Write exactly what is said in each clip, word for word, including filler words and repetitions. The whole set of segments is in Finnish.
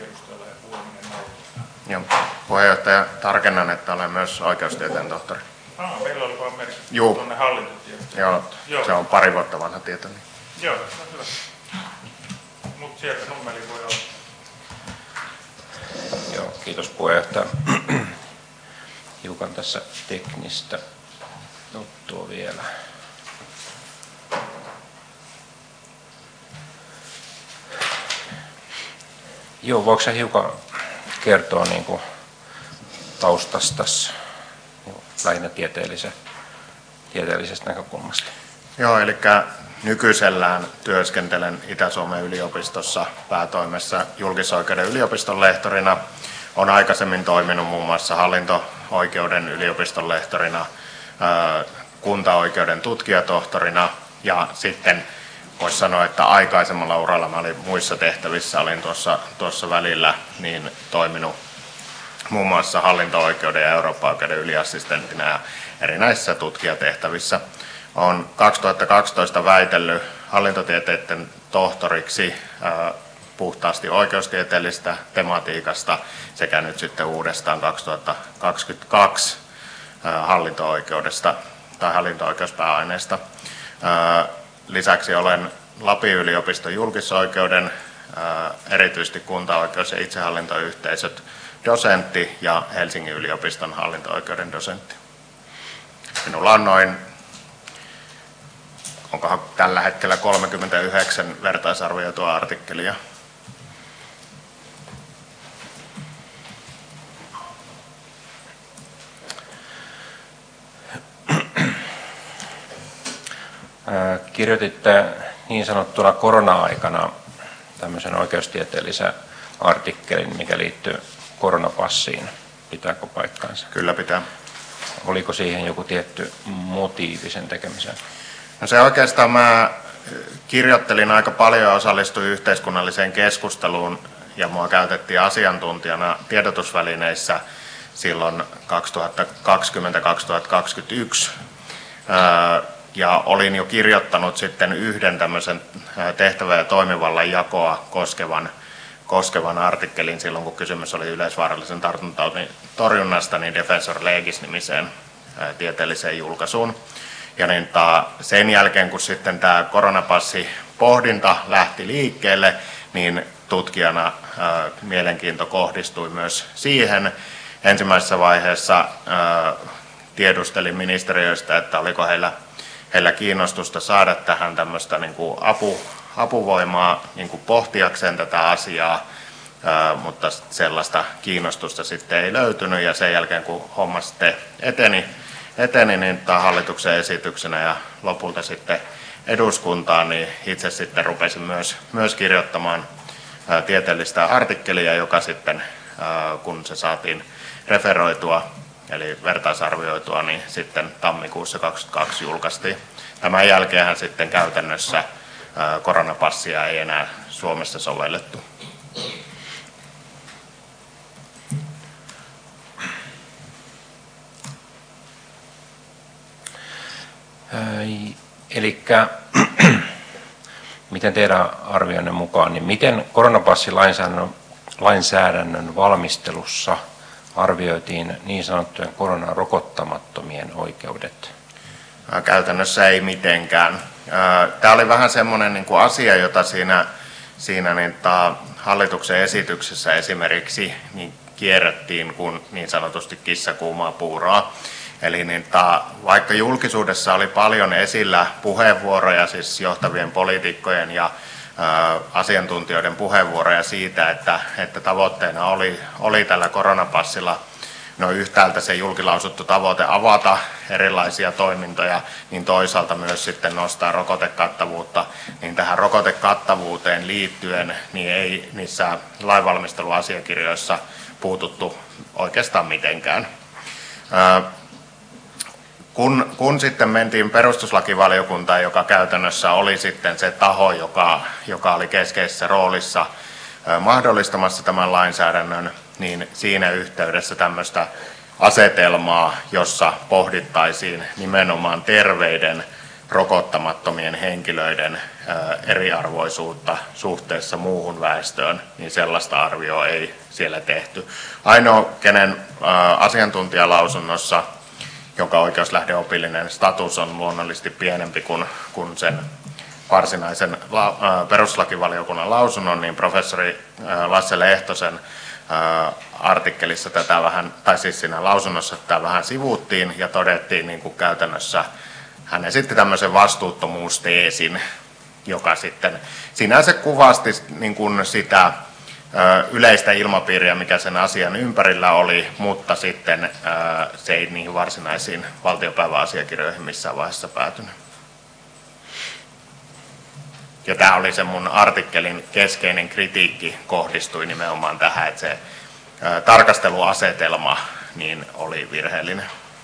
edustajalla ja kuuleminen nauttii. Joo. Puheenjohtaja, tarkennan, että olen myös oikeustieteen tohtori. Ah, meillä oli vaan merkitty Juu. tuonne hallintotieteen. Joo, Joo, se on pari vuotta vanha tieto. Niin. Joo, no hyvä. Mutta sieltä nummeli voi olla. Joo, kiitos puheenjohtaja. Hiukan tässä teknistä juttua vielä. Joo, voiko sä hiukan kertoa niin kuin taustasta lähinnä tieteellisestä näkökulmasta? Joo, eli nykyisellään työskentelen Itä-Suomen yliopistossa päätoimessa julkisoikeuden yliopiston lehtorina. Olen aikaisemmin toiminut muun muassa hallinto-oikeuden yliopiston lehtorina, kuntaoikeuden tutkijatohtorina ja sitten voisi sanoa, että aikaisemmalla uralla mä olin muissa tehtävissä, olin tuossa, tuossa välillä niin toiminut muun muassa hallinto-oikeuden ja Eurooppa-oikeuden yliassistenttina ja erinäisissä tutkijatehtävissä. Olen kaksituhattakaksitoista väitellyt hallintotieteiden tohtoriksi ää, puhtaasti oikeustieteellisestä tematiikasta sekä nyt sitten uudestaan kaksituhattakaksikymmentäkaksi ää, hallinto-oikeudesta tai hallinto-oikeuspääaineesta. Ää, lisäksi olen Lapin yliopiston julkisoikeuden, ää, erityisesti kuntaoikeus- ja itsehallintoyhteisöt dosentti ja Helsingin yliopiston hallinto-oikeuden dosentti. Minulla on noin, onkohan tällä hetkellä kolmekymmentäyhdeksän vertaisarvioitua artikkelia. Kirjoititte niin sanottuna korona-aikana tämmöisen oikeustieteellisen artikkelin, mikä liittyy koronapassiin. Pitääkö paikkaansa? Kyllä pitää. Oliko siihen joku tietty motiivi sen tekemiseen? No se oikeastaan mä kirjoittelin aika paljon ja osallistuin yhteiskunnalliseen keskusteluun ja mua käytettiin asiantuntijana tiedotusvälineissä silloin kaksituhattakaksikymmentä kaksituhattakaksikymmentäyksi. Ja olin jo kirjoittanut sitten yhden tämmöisen tehtävä- ja toimivallan jakoa koskevan, koskevan artikkelin silloin, kun kysymys oli yleisvaarallisen tartuntataudin torjunnasta, niin Defensor Legis-nimiseen tieteelliseen julkaisuun. Ja niin ta, sen jälkeen, kun sitten tämä koronapassi-pohdinta lähti liikkeelle, niin tutkijana ää, mielenkiinto kohdistui myös siihen. Ensimmäisessä vaiheessa ää, tiedustelin ministeriöistä, että oliko heillä, heillä kiinnostusta saada tähän tämmöistä niin kuin apu, apuvoimaa niin kuin pohtiakseen tätä asiaa, ää, mutta sellaista kiinnostusta sitten ei löytynyt. Ja sen jälkeen, kun homma sitten eteni, eteni niin tämä hallituksen esityksenä ja lopulta sitten eduskuntaan, niin itse sitten rupesin myös, myös kirjoittamaan ää, tieteellistä artikkelia, joka sitten, ää, kun se saatiin referoitua, eli vertaisarvioitua, niin sitten tammikuussa kaksituhattakaksikymmentäkaksi julkaistiin. Tämän jälkeenhän sitten käytännössä ää, koronapassia ei enää Suomessa sovellettu. Eli miten teidän arvionne mukaan, niin miten koronapassilainsäädännön lainsäädännön valmistelussa arvioitiin niin sanottujen koronarokottamattomien oikeudet? Käytännössä ei mitenkään. Tämä oli vähän semmoinen niin kuin asia, jota siinä, siinä niin, hallituksen esityksessä esimerkiksi niin kierrettiin kuin niin sanotusti kissakuumaa puuroa. Eli niin, ta, vaikka julkisuudessa oli paljon esillä puheenvuoroja, siis johtavien poliitikkojen ja ä, asiantuntijoiden puheenvuoroja siitä, että, että tavoitteena oli, oli tällä koronapassilla no yhtäältä se julkilausuttu tavoite avata erilaisia toimintoja, niin toisaalta myös sitten nostaa rokotekattavuutta, niin tähän rokotekattavuuteen liittyen niin ei niissä lainvalmisteluasiakirjoissa puututtu oikeastaan mitenkään. Ä, Kun, kun sitten mentiin perustuslakivaliokuntaan, joka käytännössä oli sitten se taho, joka, joka oli keskeisessä roolissa mahdollistamassa tämän lainsäädännön, niin siinä yhteydessä tämmöistä asetelmaa, jossa pohdittaisiin nimenomaan terveiden rokottamattomien henkilöiden eriarvoisuutta suhteessa muuhun väestöön, niin sellaista arvioa ei siellä tehty. Ainoa, kenen asiantuntijalausunnossa, jonka oikeuslähdeopillinen status on luonnollisesti pienempi kuin, kuin sen varsinaisen perustuslakivaliokunnan lausunnon, niin professori Lasse Lehtosen artikkelissa tätä vähän, tai siis siinä lausunnossa tätä vähän sivuuttiin ja todettiin niin kuin käytännössä, hän esitti tämmöisen vastuuttomuusteesin, joka sitten sinänsä kuvasti niin kuin sitä yleistä ilmapiiriä, mikä sen asian ympärillä oli, mutta sitten se ei niihin varsinaisiin valtiopäiväasiakirjoihin missään vaiheessa päätynyt. Ja tämä oli se mun artikkelin keskeinen kritiikki, kohdistui nimenomaan tähän, että se tarkasteluasetelma niin oli virheellinen.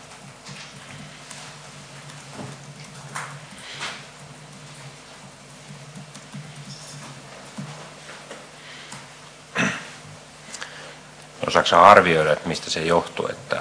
Osaatko arvioida, että mistä se johtuu, että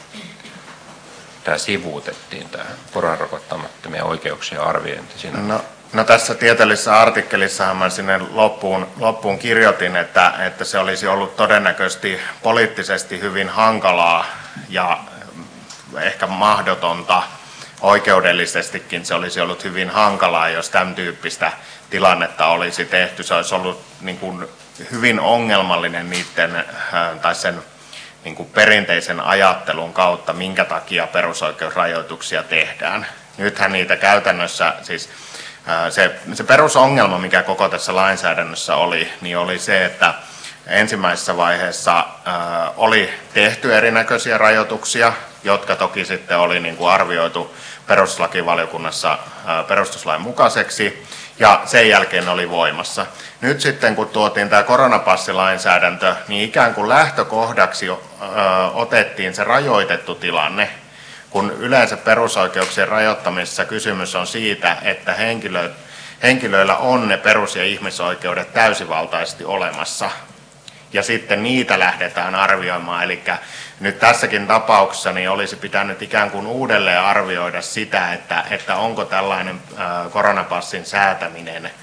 tämä sivuutettiin, tämä koronarokottamattomien oikeuksien arviointi siinä? No, no tässä tieteellisessä artikkelissahan mä sinne loppuun, loppuun kirjoitin, että, että se olisi ollut todennäköisesti poliittisesti hyvin hankalaa ja ehkä mahdotonta. Oikeudellisestikin se olisi ollut hyvin hankalaa, jos tämän tyyppistä tilannetta olisi tehty. Se olisi ollut niin kuin hyvin ongelmallinen niiden, tai sen niin kuin perinteisen ajattelun kautta, minkä takia perusoikeusrajoituksia tehdään. Nythän niitä käytännössä, siis se, se perusongelma, mikä koko tässä lainsäädännössä oli, niin oli se, että ensimmäisessä vaiheessa äh, oli tehty erinäköisiä rajoituksia, jotka toki sitten oli niin kuin arvioitu perustuslakivaliokunnassa äh, perustuslain mukaiseksi, ja sen jälkeen oli voimassa. Nyt sitten kun tuotiin tämä koronapassilainsäädäntö, niin ikään kuin lähtökohdaksi äh, otettiin se rajoitettu tilanne, kun yleensä perusoikeuksien rajoittamisessa kysymys on siitä, että henkilö, henkilöillä on ne perus- ja ihmisoikeudet täysivaltaisesti olemassa. Ja sitten niitä lähdetään arvioimaan. Eli nyt tässäkin tapauksessa niin olisi pitänyt ikään kuin uudelleen arvioida sitä, että, että onko tällainen koronapassin säätäminen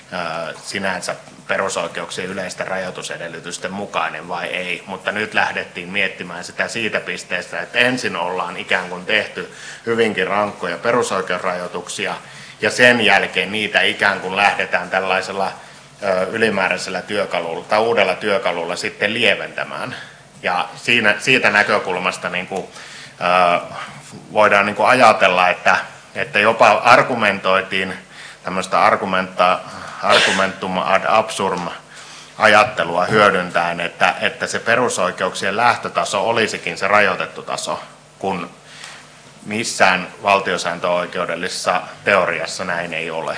sinänsä perusoikeuksien yleisten rajoitusedellytysten mukainen vai ei. Mutta nyt lähdettiin miettimään sitä siitä pisteestä, että ensin ollaan ikään kuin tehty hyvinkin rankkoja perusoikeusrajoituksia ja sen jälkeen niitä ikään kuin lähdetään tällaisella ylimääräisellä työkalulla tai uudella työkalulla sitten lieventämään. Ja siinä, siitä näkökulmasta niin kuin, äh, voidaan niin kuin ajatella, että, että jopa argumentoitiin tämmöistä argumenta, argumentum ad absurdum ajattelua hyödyntäen, että, että se perusoikeuksien lähtötaso olisikin se rajoitettu taso, kun missään valtiosääntöoikeudellisessa teoriassa näin ei ole.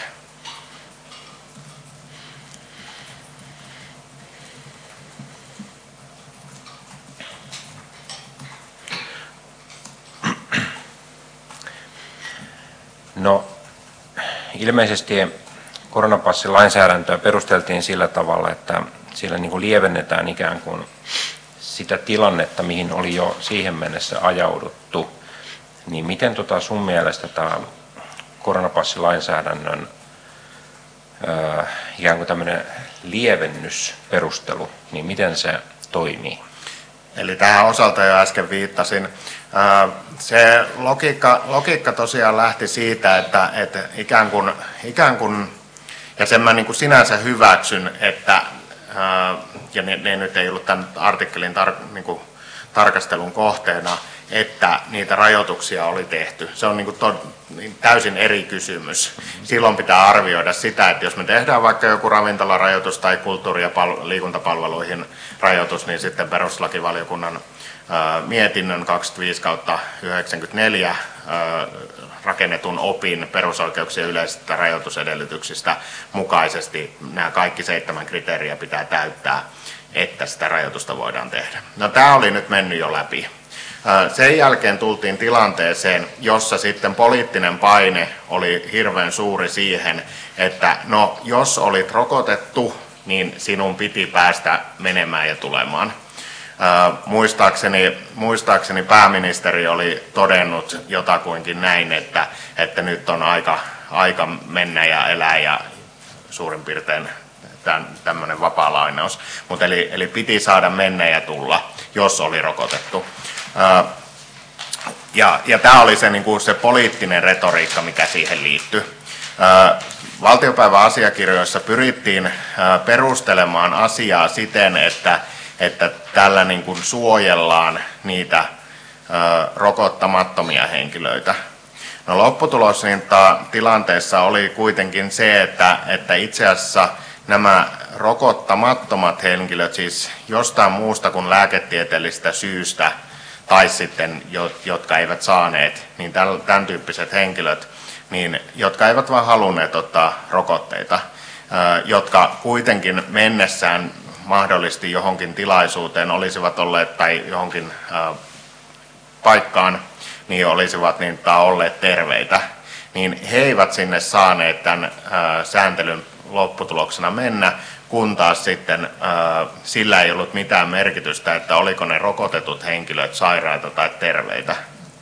No, ilmeisesti koronapassilainsäädäntöä perusteltiin sillä tavalla, että siellä niin kuin lievennetään ikään kuin sitä tilannetta, mihin oli jo siihen mennessä ajauduttu. Niin miten tota sun mielestä tämä koronapassilainsäädännön ää, ikään kuin tämmöinen lievennysperustelu, niin miten se toimii? Eli tähän osalta jo äsken viittasin. Se logiikka, logiikka tosiaan lähti siitä, että, että ikään kuin, ikään kuin, ja sen mä niin kuin sinänsä hyväksyn, että, ja ne, ne nyt ei ollut tämän artikkelin tar, niin kuin tarkastelun kohteena, että niitä rajoituksia oli tehty. Se on niin kuin to, niin täysin eri kysymys. Silloin pitää arvioida sitä, että jos me tehdään vaikka joku ravintolarajoitus tai kulttuuri- ja pal- liikuntapalveluihin rajoitus, niin sitten perustuslakivaliokunnan ää, mietinnön kaksikymmentäviisi kautta yhdeksänkymmentäneljä ää, rakennetun opin perusoikeuksien yleisistä rajoitusedellytyksistä mukaisesti nämä kaikki seitsemän kriteeriä pitää täyttää, että sitä rajoitusta voidaan tehdä. No tämä oli nyt mennyt jo läpi. Sen jälkeen tultiin tilanteeseen, jossa sitten poliittinen paine oli hirveän suuri siihen, että no jos olit rokotettu, niin sinun piti päästä menemään ja tulemaan. Muistaakseni, muistaakseni pääministeri oli todennut jotakuinkin näin, että, että nyt on aika, aika mennä ja elää ja suurin piirtein tämmöinen vapaa lainaus. Mutta eli, eli piti saada mennä ja tulla, jos oli rokotettu. Ja, ja tämä oli se, niin kuin se poliittinen retoriikka, mikä siihen liittyi. Valtiopäivän asiakirjoissa pyrittiin perustelemaan asiaa siten, että, että tällä niin kuin suojellaan niitä rokottamattomia henkilöitä. No, lopputulos niin tilanteessa oli kuitenkin se, että, että itse asiassa nämä rokottamattomat henkilöt, siis jostain muusta kuin lääketieteellisestä syystä, tai sitten jotka eivät saaneet, niin tämän tyyppiset henkilöt, niin, jotka eivät vaan halunneet ottaa rokotteita, jotka kuitenkin mennessään mahdollisesti johonkin tilaisuuteen olisivat olleet tai johonkin paikkaan, niin olisivat niin, olleet terveitä, niin he eivät sinne saaneet tämän sääntelyn lopputuloksena mennä, kun taas sitten ää, sillä ei ollut mitään merkitystä, että oliko ne rokotetut henkilöt sairaita tai terveitä.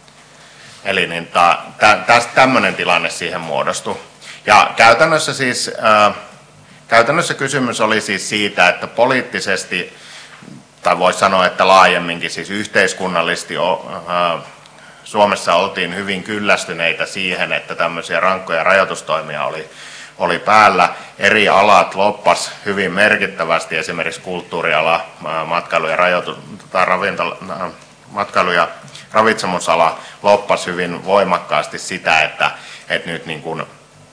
Eli niin ta, tä, tästä tämmöinen tilanne siihen muodostui. Ja käytännössä, siis, ää, käytännössä kysymys oli siis siitä, että poliittisesti, tai voisi sanoa, että laajemminkin siis yhteiskunnallisesti ää, Suomessa oltiin hyvin kyllästyneitä siihen, että tämmöisiä rankkoja rajoitustoimia oli oli päällä. Eri alat loppas hyvin merkittävästi, esimerkiksi kulttuuriala, matkailu- ja, rajoitus, tai ravintola, matkailu- ja ravitsemusala loppas hyvin voimakkaasti sitä, että, että nyt niin kuin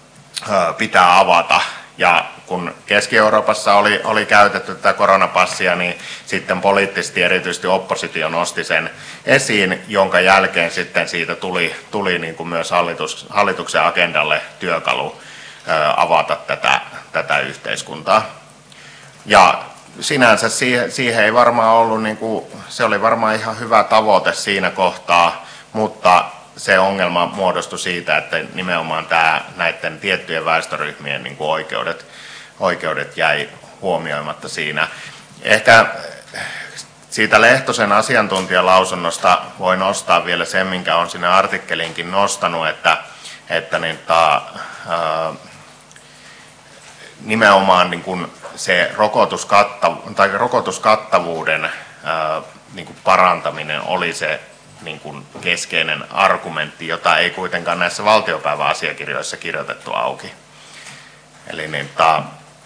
pitää avata. Ja kun Keski-Euroopassa oli, oli käytetty tätä koronapassia, niin sitten poliittisesti erityisesti oppositio nosti sen esiin, jonka jälkeen sitten siitä tuli, tuli niin kuin myös hallitus, hallituksen agendalle työkalu avata tätä, tätä yhteiskuntaa. Ja sinänsä siihen, siihen ei varmaan ollut, niin kuin, se oli varmaan ihan hyvä tavoite siinä kohtaa, mutta se ongelma muodostui siitä, että nimenomaan tämä, näiden tiettyjen väestöryhmien niin kuin oikeudet, oikeudet jäi huomioimatta siinä. Ehkä siitä Lehtosen asiantuntijalausunnosta voi nostaa vielä sen, minkä on sinne artikkelinkin nostanut, että, että niin, ta, ää, nimenomaan niin kuin se rokotuskattav- tai rokotuskattavuuden ää, niin kuin parantaminen oli se niin kuin keskeinen argumentti, jota ei kuitenkaan näissä valtiopäiväasiakirjoissa kirjoitettu auki. Eli niin, ta,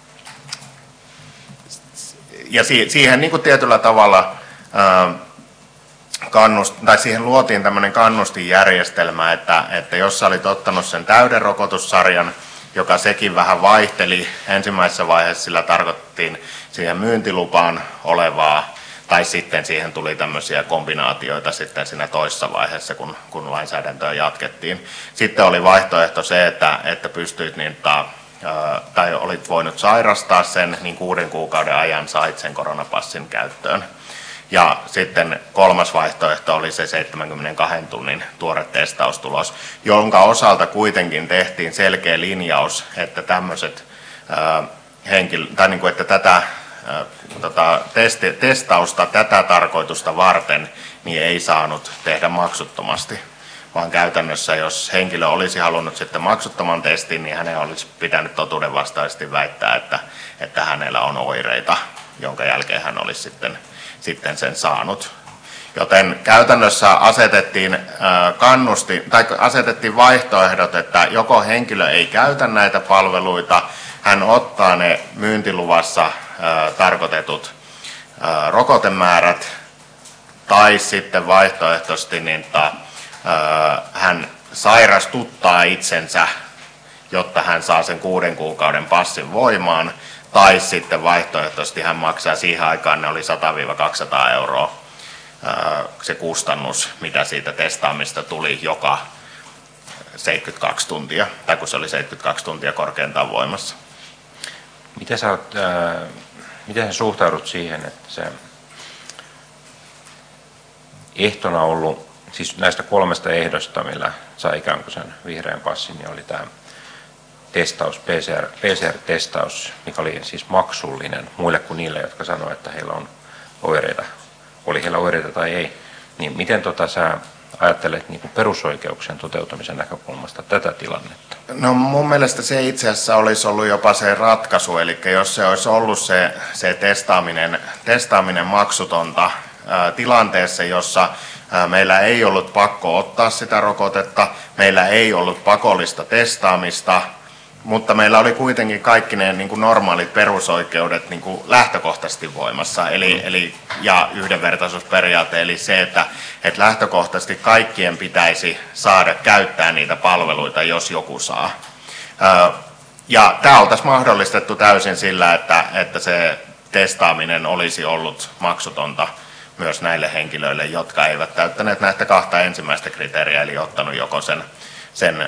ja si- siihen niin kuin tietyllä tavalla ää, kannust, tai siihen luotiin tämmöinen kannustinjärjestelmä, että, että jos sä olit ottanut sen täyden rokotussarjan, joka sekin vähän vaihteli. Ensimmäisessä vaiheessa sillä tarkoitettiin siihen myyntilupaan olevaa, tai sitten siihen tuli tämmöisiä kombinaatioita sitten siinä toisessa vaiheessa, kun, kun lainsäädäntöä jatkettiin. Sitten oli vaihtoehto se, että, että pystyit niin, ta, tai olit voinut sairastaa sen, niin kuuden kuukauden ajan sait sen koronapassin käyttöön. Ja sitten kolmas vaihtoehto oli se seitsemänkymmentäkaksi tunnin tuore testaustulos, jonka osalta kuitenkin tehtiin selkeä linjaus, että tämmöiset henkilöt, tai niin kuin, että tätä ää, tota, testi, testausta tätä tarkoitusta varten niin ei saanut tehdä maksuttomasti, vaan käytännössä jos henkilö olisi halunnut sitten maksuttoman testin, niin hänen olisi pitänyt totuudenvastaisesti väittää, että, että hänellä on oireita, jonka jälkeen hän olisi sitten sitten sen saanut. Joten käytännössä asetettiin, kannusti, tai asetettiin vaihtoehdot, että joko henkilö ei käytä näitä palveluita, hän ottaa ne myyntiluvassa tarkoitetut rokotemäärät, tai sitten vaihtoehtoisesti niin, että hän sairastuttaa itsensä, jotta hän saa sen kuuden kuukauden passin voimaan, tai sitten vaihtoehtoisesti hän maksaa siihen aikaan, ne oli sata kaksisataa euroa se kustannus, mitä siitä testaamista tuli joka seitsemänkymmentäkaksi tuntia, tai kun se oli seitsemänkymmentäkaksi tuntia korkeintaan voimassa. Miten sä, oot, äh, miten sä suhtaudut siihen, että se ehtona ollut, siis näistä kolmesta ehdosta, millä sai ikään kuin sen vihreän passin, niin oli tämä testaus, P C R, P C R-testaus, mikä oli siis maksullinen muille kuin niille, jotka sanoivat, että heillä on oireita oli heillä oireita tai ei. Niin miten tota sä ajattelet niin kuin perusoikeuksien toteutumisen näkökulmasta tätä tilannetta? No mun mielestä se itse asiassa olisi ollut jopa se ratkaisu, eli jos se olisi ollut se, se testaaminen, testaaminen maksutonta ää, tilanteessa, jossa ää, meillä ei ollut pakko ottaa sitä rokotetta, meillä ei ollut pakollista testaamista, mutta meillä oli kuitenkin kaikki ne niin kuin normaalit perusoikeudet niin kuin lähtökohtaisesti voimassa, eli, eli, ja yhdenvertaisuusperiaate, eli se, että, että lähtökohtaisesti kaikkien pitäisi saada käyttää niitä palveluita, jos joku saa. Ja tämä oltaisiin mahdollistettu täysin sillä, että, että se testaaminen olisi ollut maksutonta myös näille henkilöille, jotka eivät täyttäneet näitä kahta ensimmäistä kriteeriä, eli ottanut joko sen, sen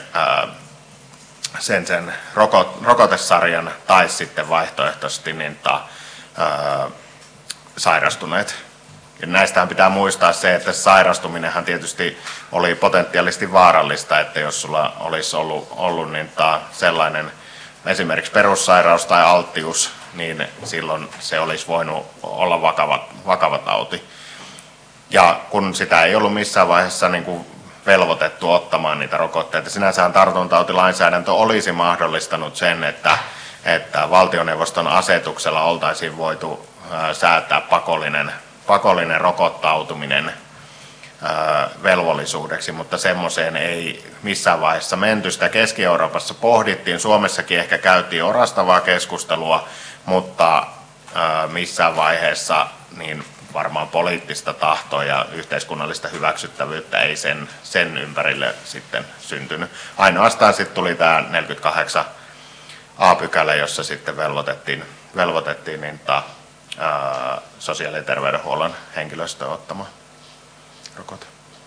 sen, sen rokot, rokotesarjan tai sitten vaihtoehtoisesti niin ta, ää, sairastuneet. Ja näistähän pitää muistaa se, että sairastuminenhan tietysti oli potentiaalisesti vaarallista, että jos sulla olisi ollut, ollut niin ta, sellainen esimerkiksi perussairaus tai alttius, niin silloin se olisi voinut olla vakava, vakava tauti. Ja kun sitä ei ollut missään vaiheessa niin kuin velvoitettu ottamaan niitä rokotteita. Sinänsähän tartuntatautilainsäädäntö olisi mahdollistanut sen, että, että valtioneuvoston asetuksella oltaisiin voitu ää, säätää pakollinen, pakollinen rokottautuminen ää, velvollisuudeksi, mutta semmoiseen ei missään vaiheessa menty. Sitä Keski-Euroopassa pohdittiin, Suomessakin ehkä käytiin orastavaa keskustelua, mutta ää, missään vaiheessa niin varmaan poliittista tahtoa ja yhteiskunnallista hyväksyttävyyttä ei sen, sen ympärille sitten syntynyt. Ainoastaan sitten tuli tämä neljäkymmentäkahdeksan a-pykälä, jossa sitten velvoitettiin, velvoitettiin niin ta, ää, sosiaali- ja terveydenhuollon henkilöstöä ottamaan rokote.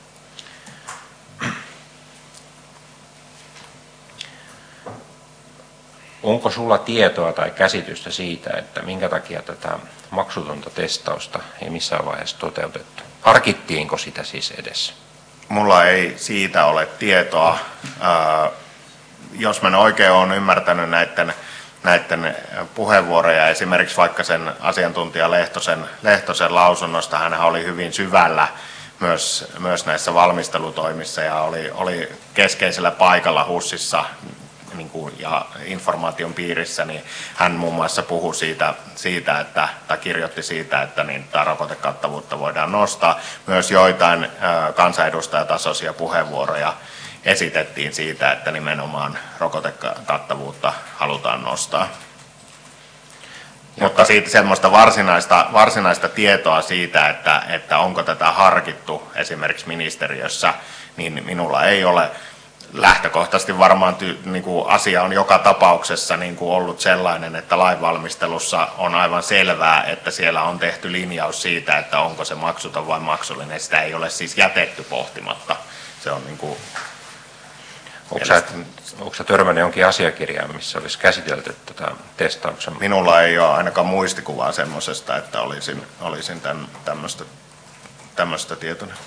Onko sulla tietoa tai käsitystä siitä, että minkä takia tätä maksutonta testausta ei missään vaiheessa toteutettu? Harkittiinko sitä siis edes? Mulla ei siitä ole tietoa. Ää, jos mä oikein olen ymmärtänyt näiden, näiden puheenvuoroja, esimerkiksi vaikka sen asiantuntija Lehtosen, Lehtosen lausunnosta, hän oli hyvin syvällä myös, myös näissä valmistelutoimissa ja oli, oli keskeisellä paikalla HUSissa niin kuin, ja informaation piirissä, niin hän muun muassa puhui siitä, siitä että, tai kirjoitti siitä, että niin, tämä rokotekattavuutta voidaan nostaa. Myös joitain ä, kansanedustajatasoisia puheenvuoroja esitettiin siitä, että nimenomaan rokotekattavuutta halutaan nostaa. Ja mutta siitä semmoista varsinaista, varsinaista tietoa siitä, että, että onko tätä harkittu esimerkiksi ministeriössä, niin minulla ei ole. Lähtökohtaisesti varmaan ty, niin kuin asia on joka tapauksessa niin kuin ollut sellainen, että lainvalmistelussa on aivan selvää, että siellä on tehty linjaus siitä, että onko se maksuton vai maksullinen. Sitä ei ole siis jätetty pohtimatta. Se on niin kuin onko sä, onko sä törmännyt jonkin asiakirjaan, missä olisi käsitelty tätä testauksen? Minulla ei ole ainakaan muistikuvaa semmoisesta, että olisin, olisin tämän, tämmöistä, tämmöistä tietoinen.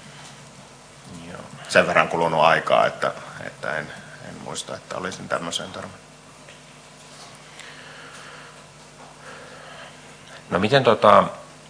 Sen verran kulunut aikaa, että, että en, en muista, että olisin tämmöiseen törmännyt. No miten tota,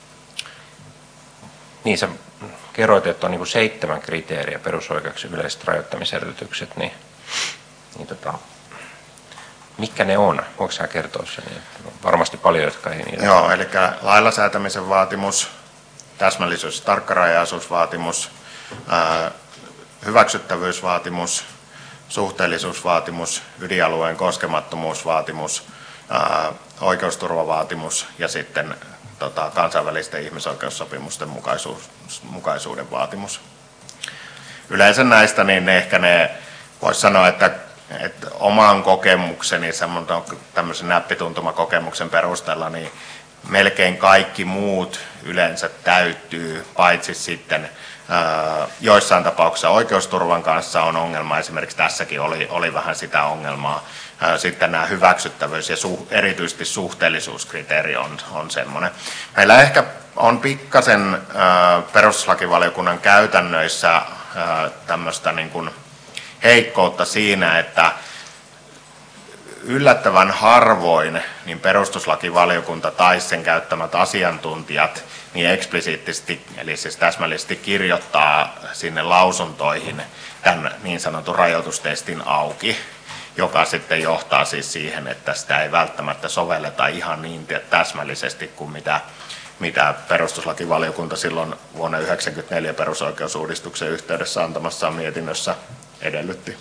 niin sä kerroit, että on niin kuin seitsemän kriteeriä perusoikeuksien yleiset rajoittamisedellytykset, niin, niin tota, mitkä ne on? Voiko sä kertoa sen? Varmasti paljon, jotka ei niitä. Joo, eli lailla säätämisen vaatimus, täsmällisyys- ja tarkkarajaisuusvaatimus, ää, hyväksyttävyysvaatimus, suhteellisuusvaatimus, ydinalueen koskemattomuusvaatimus, ää, oikeusturvavaatimus ja sitten tota, kansainvälisten ihmisoikeussopimusten mukaisuus, mukaisuuden vaatimus. Yleensä näistä niin ehkä ne voisi sanoa, että, että oman kokemukseni, tämmöisen näppituntumakokemuksen perusteella, niin melkein kaikki muut yleensä täyttyy, paitsi sitten joissain tapauksissa oikeusturvan kanssa on ongelma, esimerkiksi tässäkin oli, oli vähän sitä ongelmaa. Sitten nämä hyväksyttävyys ja su, erityisesti suhteellisuuskriteeri on, on semmoinen. Meillä ehkä on pikkasen perustuslakivaliokunnan käytännöissä tämmöistä niin kuin heikkoutta siinä, että yllättävän harvoin niin perustuslakivaliokunta tai sen käyttämät asiantuntijat niin eksplisiittisesti, eli siis täsmällisesti kirjoittaa sinne lausuntoihin tämän niin sanotun rajoitustestin auki, joka sitten johtaa siis siihen, että sitä ei välttämättä sovelleta ihan niin täsmällisesti kuin mitä, mitä perustuslakivaliokunta silloin vuonna yhdeksänkymmentäneljä perusoikeusuudistuksen yhteydessä antamassaan mietinnössä edellytti.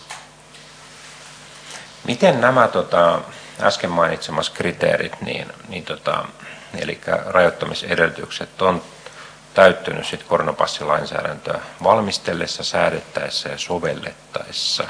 Miten nämä tota, äsken mainitsemas kriteerit, niin, niin tota, eli rajoittamisedellytykset on täyttynyt sit koronapassilainsäädäntöä valmistellessa, säädettäessä ja sovellettaessa?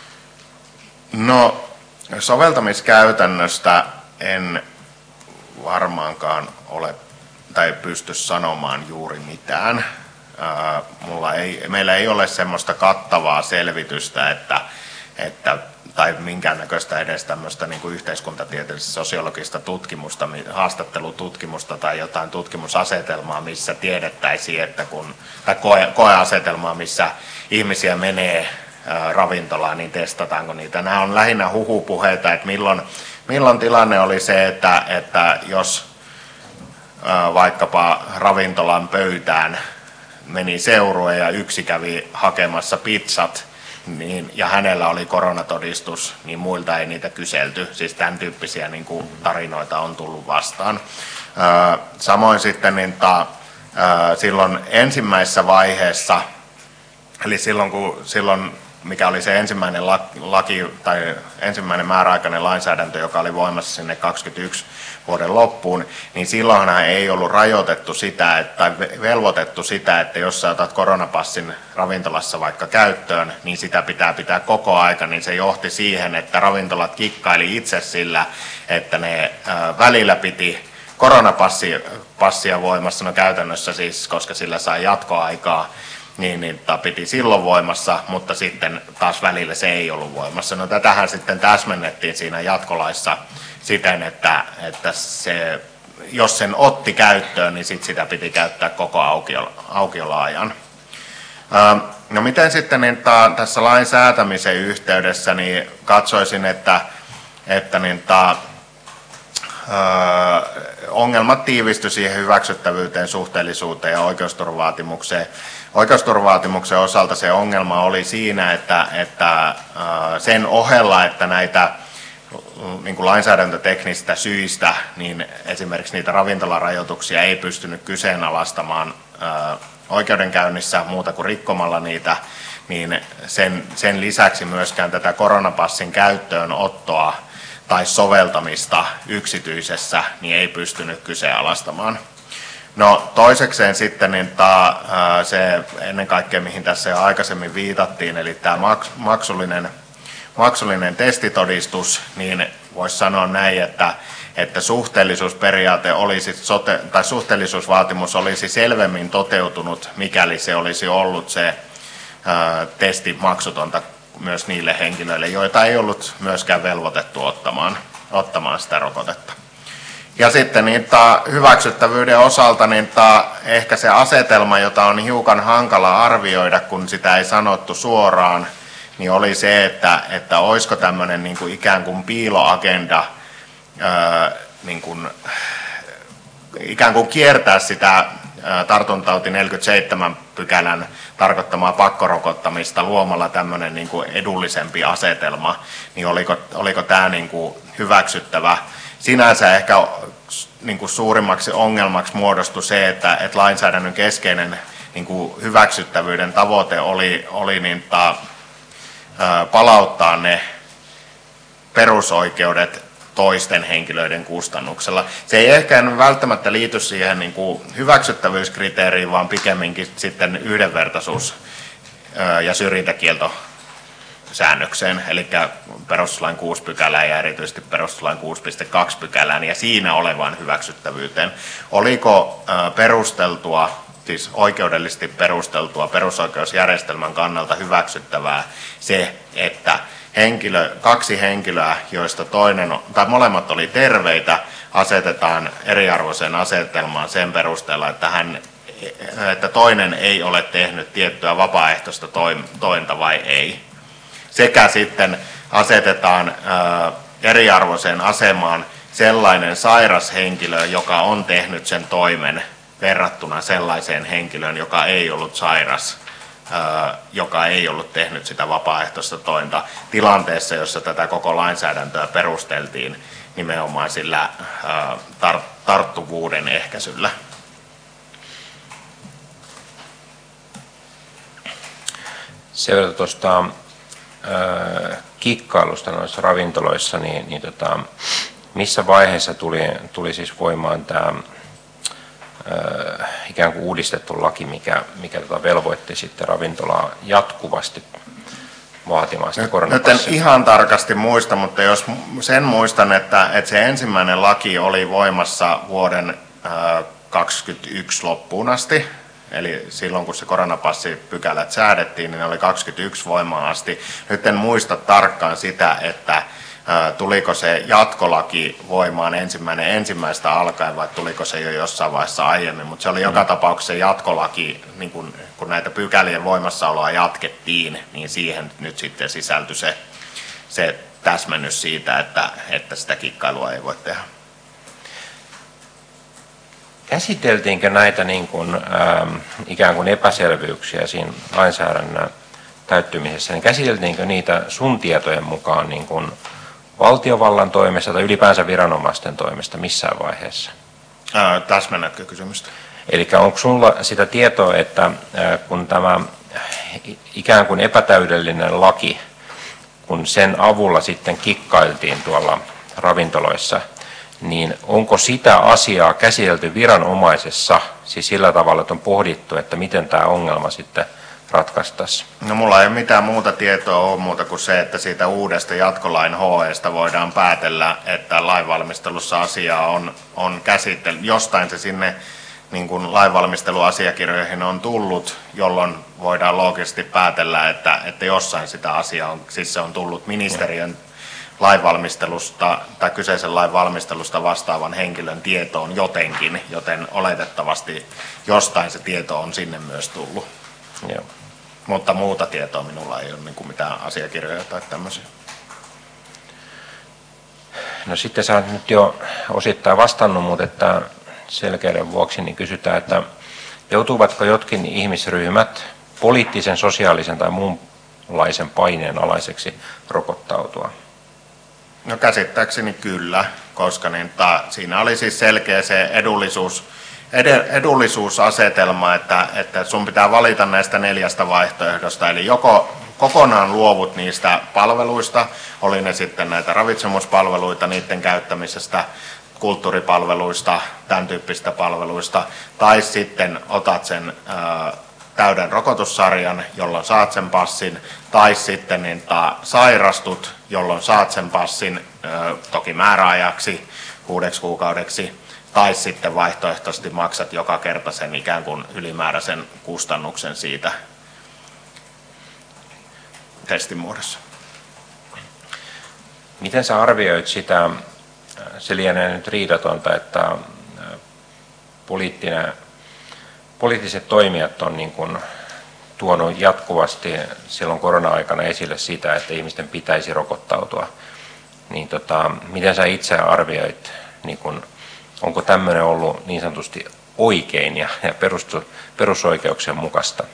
No, soveltamiskäytännöstä en varmaankaan ole tai pysty sanomaan juuri mitään. Ää, mulla ei, meillä ei ole semmoista kattavaa selvitystä, että, että tai minkäännäköistä edes tämmöistä niin kuin yhteiskuntatieteellistä sosiologista tutkimusta, haastattelututkimusta tai jotain tutkimusasetelmaa, missä tiedettäisiin, että kun, tai koe, koeasetelmaa, missä ihmisiä menee ää, ravintolaan, niin testataanko niitä. Nämä on lähinnä huhupuheita, että milloin, milloin tilanne oli se, että, että jos ää, vaikkapa ravintolan pöytään meni seurue ja yksi kävi hakemassa pizzat, niin, ja hänellä oli koronatodistus, niin muilta ei niitä kyselty. Siis tämän tyyppisiä niin kuin, tarinoita on tullut vastaan. Ää, samoin sitten niin, ta, ää, silloin ensimmäisessä vaiheessa, eli silloin, kun, silloin mikä oli se ensimmäinen laki tai ensimmäinen määräaikainen lainsäädäntö, joka oli voimassa sinne kaksikymmentäyksi vuoden loppuun, niin silloinhan ei ollut rajoitettu sitä, että, tai velvoitettu sitä, että jos sä otat koronapassin ravintolassa vaikka käyttöön, niin sitä pitää pitää koko aika, niin se johti siihen, että ravintolat kikkaili itse sillä, että ne ää, välillä piti koronapassia voimassa, no käytännössä siis, koska sillä sai jatkoaikaa, niin, niin piti silloin voimassa, mutta sitten taas välillä se ei ollut voimassa. No tätähän sitten täsmennettiin siinä jatkolaissa siten, että, että se, jos sen otti käyttöön, niin sit sitä piti käyttää koko aukioloajan. No miten sitten niin ta, tässä lain säätämisen yhteydessä niin katsoisin, että, että niin ta, ö, ongelmat tiivistyi siihen hyväksyttävyyteen, suhteellisuuteen ja oikeusturvavaatimukseen. Oikeusturvavaatimuksen osalta se ongelma oli siinä, että, että sen ohella, että näitä niin kuin lainsäädäntöteknisistä syistä, niin esimerkiksi niitä ravintolarajoituksia ei pystynyt kyseenalaistamaan oikeudenkäynnissä muuta kuin rikkomalla niitä, niin sen, sen lisäksi myöskään tätä koronapassin käyttöönottoa tai soveltamista yksityisessä niin ei pystynyt kyseenalaistamaan. No toisekseen sitten niin ta, se ennen kaikkea, mihin tässä jo aikaisemmin viitattiin, eli tämä maksullinen, maksullinen testitodistus, niin voisi sanoa näin, että, että suhteellisuusperiaate olisi, sote, tai suhteellisuusvaatimus olisi selvemmin toteutunut, mikäli se olisi ollut se ää, testi maksutonta myös niille henkilöille, joita ei ollut myöskään velvoitettu ottamaan, ottamaan sitä rokotetta. Ja sitten niin ta, hyväksyttävyyden osalta niin ta, ehkä se asetelma, jota on hiukan hankala arvioida, kun sitä ei sanottu suoraan, niin oli se, että, että olisiko tämmöinen niin kuin ikään kuin piiloagenda ää, niin kuin, ikään kuin kiertää sitä ää, tartuntatauti neljänkymmenenseitsemän pykälän tarkoittamaa pakkorokottamista luomalla tämmöinen niin kuin edullisempi asetelma, niin oliko, oliko tämä niin kuin hyväksyttävä. Sinänsä ehkä niin kuin suurimmaksi ongelmaksi muodostui se, että, että lainsäädännön keskeinen niin kuin hyväksyttävyyden tavoite oli, oli niin, ta, ää, palauttaa ne perusoikeudet toisten henkilöiden kustannuksella. Se ei ehkä välttämättä liity siihen niin kuin hyväksyttävyyskriteeriin, vaan pikemminkin sitten yhdenvertaisuus- ää, ja syrjintäkielto säännökseen, eli perustuslain kuusi pykälään ja erityisesti perustuslain kuusi piste kaksi pykälään ja siinä olevaan hyväksyttävyyteen. Oliko perusteltua, siis oikeudellisesti perusteltua perusoikeusjärjestelmän kannalta hyväksyttävää se, että henkilö, kaksi henkilöä, joista toinen, tai molemmat oli terveitä, asetetaan eriarvoiseen asetelmaan sen perusteella, että, hän, että toinen ei ole tehnyt tiettyä vapaaehtoista tointa vai ei. Sekä sitten asetetaan ää, eriarvoiseen asemaan sellainen sairas henkilö, joka on tehnyt sen toimen verrattuna sellaiseen henkilöön, joka ei ollut sairas, joka ei ollut tehnyt sitä vapaaehtoista tointa tilanteessa, jossa tätä koko lainsäädäntöä perusteltiin nimenomaan sillä tar- tarttuvuuden ehkäisyllä. Sen verran tuosta äh, kikkailusta noissa ravintoloissa, niin, niin tota, missä vaiheessa tuli, tuli siis voimaan tämä äh, ikään kuin uudistettu laki, mikä, mikä tota velvoitti sitten ravintolaa jatkuvasti vaatimaan sitä koronapassia? Nyt en ihan tarkasti muista, mutta jos sen muistan, että, että se ensimmäinen laki oli voimassa vuoden äh, kaksikymmentäyksi loppuun asti, eli silloin kun se koronapassipykälät säädettiin, niin ne oli kaksikymmentäyksi voimaan asti. Nyt en muista tarkkaan sitä, että äh, tuliko se jatkolaki voimaan ensimmäinen ensimmäistä alkaen vai tuliko se jo jossain vaiheessa aiemmin, mutta se oli joka tapauksessa jatkolaki, niin kun, kun näitä pykälien voimassaoloa jatkettiin, niin siihen nyt sitten sisältyi se, se täsmennys siitä, että, että sitä kikkailua ei voi tehdä. Käsiteltiinkö näitä niin kuin, ähm, ikään kuin epäselvyyksiä siinä lainsäädännön täyttymisessä, niin käsiteltiinkö niitä sun tietojen mukaan niin kuin valtiovallan toimesta tai ylipäänsä viranomaisten toimesta missään vaiheessa? Ää, täsmennätkö kysymystä? Eli onko sulla sitä tietoa, että ää, kun tämä ikään kuin epätäydellinen laki, kun sen avulla sitten kikkailtiin tuolla ravintoloissa, niin onko sitä asiaa käsitelty viranomaisessa, siis sillä tavalla, että on pohdittu, että miten tämä ongelma sitten ratkaistaisiin? No mulla ei ole mitään muuta tietoa ole muuta kuin se, että siitä uudesta jatkolain H E:stä voidaan päätellä, että lainvalmistelussa asiaa on, on käsitelty. Jostain se sinne niin kuin lainvalmisteluasiakirjoihin on tullut, jolloin voidaan loogisesti päätellä, että, että jossain sitä asiaa on, siis se on tullut ministeriön lainvalmistelusta tai kyseisen lain valmistelusta vastaavan henkilön tietoon jotenkin, joten oletettavasti jostain se tieto on sinne myös tullut. Joo. Mutta muuta tietoa minulla ei ole niin kuin mitään asiakirjoja tai tämmöisiä. No sitten sä oot nyt jo osittain vastannut, mutta että selkeyden vuoksi niin kysytään, että joutuvatko jotkin ihmisryhmät poliittisen, sosiaalisen tai muunlaisen paineen alaiseksi rokottautua? No käsittääkseni kyllä, koska niin, ta, siinä oli siis selkeä se edullisuus, ed, edullisuusasetelma, että, että sun pitää valita näistä neljästä vaihtoehdosta, eli joko kokonaan luovut niistä palveluista, oli ne sitten näitä ravitsemuspalveluita, niiden käyttämisestä, kulttuuripalveluista, tämän tyyppistä palveluista, tai sitten otat sen ää, täyden rokotussarjan, jolloin saat sen passin, tai sitten niin ta, sairastut, jolloin saat sen passin, ää, toki määräajaksi, kuudeksi kuukaudeksi, tai sitten vaihtoehtoisesti maksat joka kerta sen ikään kuin ylimääräisen kustannuksen siitä testin muodossa. Miten sä arvioit sitä, se lienee nyt riidatonta, että poliittinen, poliittiset toimijat on niin kuin tuonut jatkuvasti silloin korona-aikana esille sitä, että ihmisten pitäisi rokottautua. Niin tota, miten sä itse arvioit, niin kun, onko tämmöinen ollut niin sanotusti oikein ja, ja perustu, perusoikeuksien mukaista?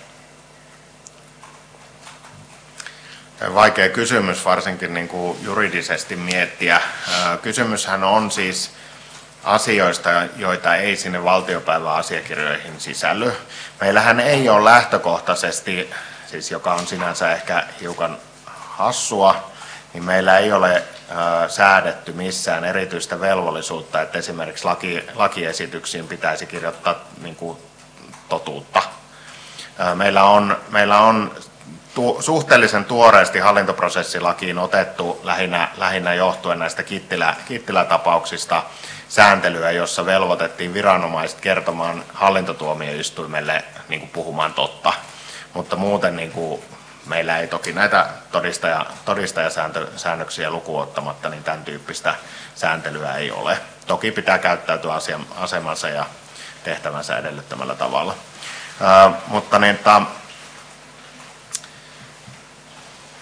Vaikea kysymys varsinkin niin kuin juridisesti miettiä. Kysymyshän on siis asioista, joita ei sinne valtiopäiväasiakirjoihin sisälly. Meillähän ei ole lähtökohtaisesti, siis joka on sinänsä ehkä hiukan hassua, niin meillä ei ole säädetty missään erityistä velvollisuutta, että esimerkiksi laki, lakiesityksiin pitäisi kirjoittaa niin kuin totuutta. Meillä on, meillä on tu, suhteellisen tuoreesti hallintoprosessilakiin otettu lähinnä, lähinnä johtuen näistä Kittilä, Kittilä-tapauksista sääntelyä, jossa velvoitettiin viranomaiset kertomaan hallintotuomioistuimelle niin kuin puhumaan totta, mutta muuten niin kuin meillä ei toki näitä todistaja, todistajasäännöksiä lukuun ottamatta, niin tämän tyyppistä sääntelyä ei ole. Toki pitää käyttäytyä asian, asemansa ja tehtävänsä edellyttämällä tavalla. Ää, mutta niin, ta,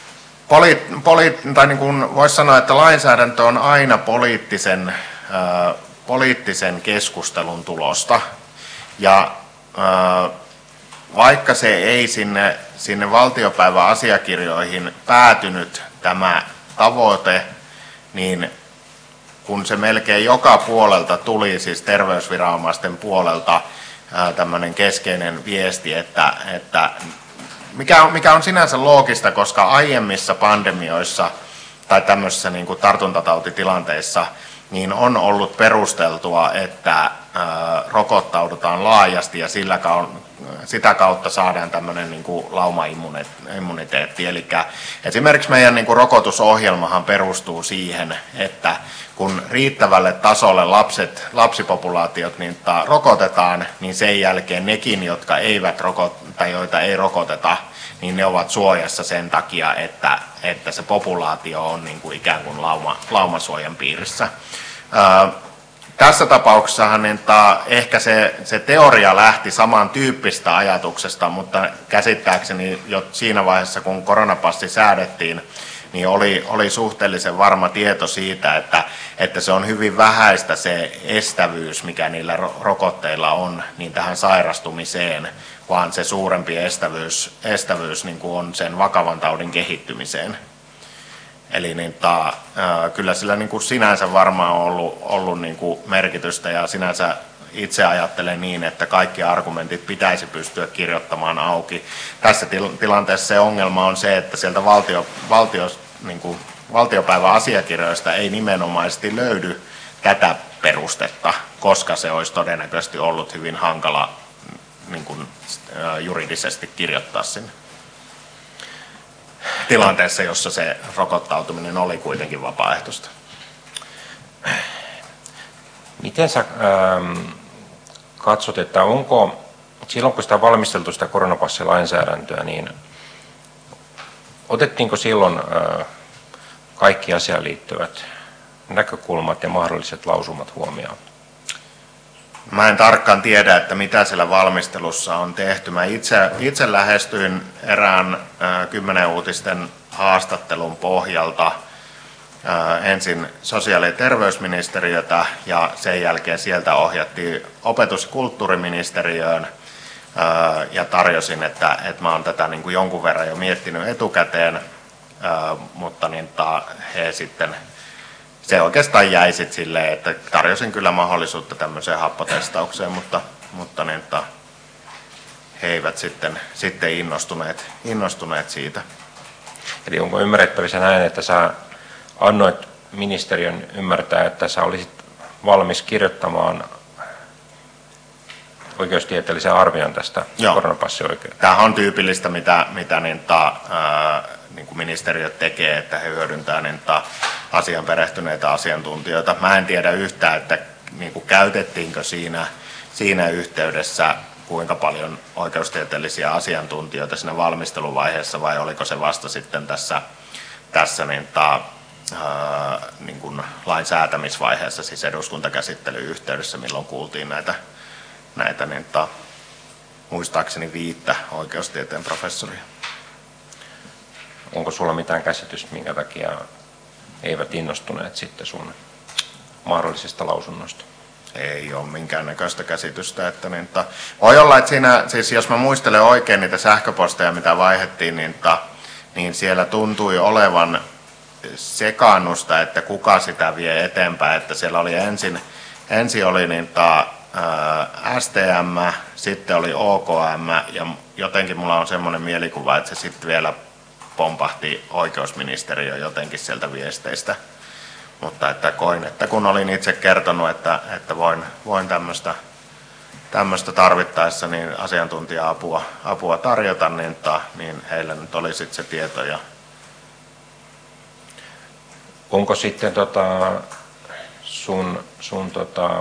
poli, poli, tai niin kuin voisi sanoa, että lainsäädäntö on aina poliittisen, ää, poliittisen keskustelun tulosta. Ja ää, vaikka se ei sinne, sinne valtiopäiväasiakirjoihin päätynyt tämä tavoite, niin kun se melkein joka puolelta tuli, siis terveysviranomaisten puolelta, tämmöinen keskeinen viesti, että, että mikä, on, mikä on sinänsä loogista, koska aiemmissa pandemioissa tai tämmöisissä niin kuin tartuntatautitilanteissa niin on ollut perusteltua, että ää, rokottaudutaan laajasti ja sillä ka- sitä kautta saadaan tämmöinen niin kuin laumaimmuniteetti. Eli esimerkiksi meidän niin kuin rokotusohjelmahan perustuu siihen, että kun riittävälle tasolle lapset, lapsipopulaatiot niin rokotetaan, niin sen jälkeen nekin, jotka eivät rokot- tai joita ei rokoteta, niin ne ovat suojassa sen takia, että, että se populaatio on niin kuin ikään kuin lauma, laumasuojan piirissä. Ää, tässä tapauksessahan niin ta, ehkä se, se teoria lähti samantyyppistä ajatuksesta, mutta käsittääkseni jo siinä vaiheessa, kun koronapassi säädettiin, niin oli, oli suhteellisen varma tieto siitä, että, että se on hyvin vähäistä se estävyys, mikä niillä rokotteilla on, niin tähän sairastumiseen, vaan se suurempi estävyys, estävyys niin kuin on sen vakavan taudin kehittymiseen. Eli niin ta, ää, kyllä sillä niin kuin sinänsä varmaan on ollut, ollut niin kuin merkitystä, ja sinänsä itse ajattelen niin, että kaikki argumentit pitäisi pystyä kirjoittamaan auki. Tässä til- tilanteessa se ongelma on se, että sieltä valtio, valtio, niin kuin valtiopäivän asiakirjoista ei nimenomaisesti löydy tätä perustetta, koska se olisi todennäköisesti ollut hyvin hankala niin kuin, ää, juridisesti kirjoittaa sinne tilanteessa, jossa se rokottautuminen oli kuitenkin vapaaehtoista. Miten sä ähm, katsot, että onko silloin kun sitä valmisteltu sitä koronapassilainsäädäntöä, niin otettiinko silloin äh, kaikki asiaan liittyvät näkökulmat ja mahdolliset lausumat huomioon? Mä en tarkkaan tiedä, että mitä siellä valmistelussa on tehty. Mä itse, itse lähestyin erään äh, kymmenen uutisten haastattelun pohjalta äh, ensin sosiaali- ja terveysministeriötä ja sen jälkeen sieltä ohjattiin opetus- ja kulttuuriministeriöön äh, ja tarjosin, että, että mä oon tätä niin kuin jonkun verran jo miettinyt etukäteen, äh, mutta niin ta, he sitten se oikeastaan jäi sitten silleen, että tarjosin kyllä mahdollisuutta tämmöiseen happotestaukseen, mutta, mutta niin, että he eivät sitten, sitten innostuneet, innostuneet siitä. Eli onko ymmärrettävissä näin, että sä annoit ministeriön ymmärtää, että sä olisit valmis kirjoittamaan oikeustieteellisen arvion tästä koronapassioikeudesta? Tämähän on tyypillistä, mitä, mitä niin, ta, ää, niin kuin ministeriöt tekee, että he hyödyntää niin, ta, asian perehtyneitä asiantuntijoita. Mä en tiedä yhtään, että niin kuin käytettiinkö siinä, siinä yhteydessä kuinka paljon oikeustieteellisiä asiantuntijoita siinä valmisteluvaiheessa, vai oliko se vasta sitten tässä, tässä niin, ta, ää, niin kuin lain säätämisvaiheessa, siis eduskuntakäsittelyn yhteydessä, milloin kuultiin näitä, näitä niin, ta, muistaakseni viittä oikeustieteen professoria. Onko sulla mitään käsitystä, minkä takia eivät innostuneet sitten sun mahdollisista lausunnoista? Ei ole minkäännäköistä käsitystä. Että niin, ta, voi olla, että siinä, siis jos mä muistelen oikein niitä sähköposteja, mitä vaihdettiin, niin, ta, niin siellä tuntui olevan sekaannusta, että kuka sitä vie eteenpäin. Että siellä oli ensin, ensin oli niin, ta, ää, S T M, sitten oli O K M, ja jotenkin mulla on semmoinen mielikuva, että se sitten vielä pompahti oikeusministeriö jotenkin sieltä viesteistä. Mutta että koin, että kun olin itse kertonut, että, että voin, voin tämmöistä, tämmöistä tarvittaessa niin asiantuntija-apua apua tarjota, niin, ta, niin heillä nyt oli sitten se tieto. Ja onko sitten tota, sun, sun tota,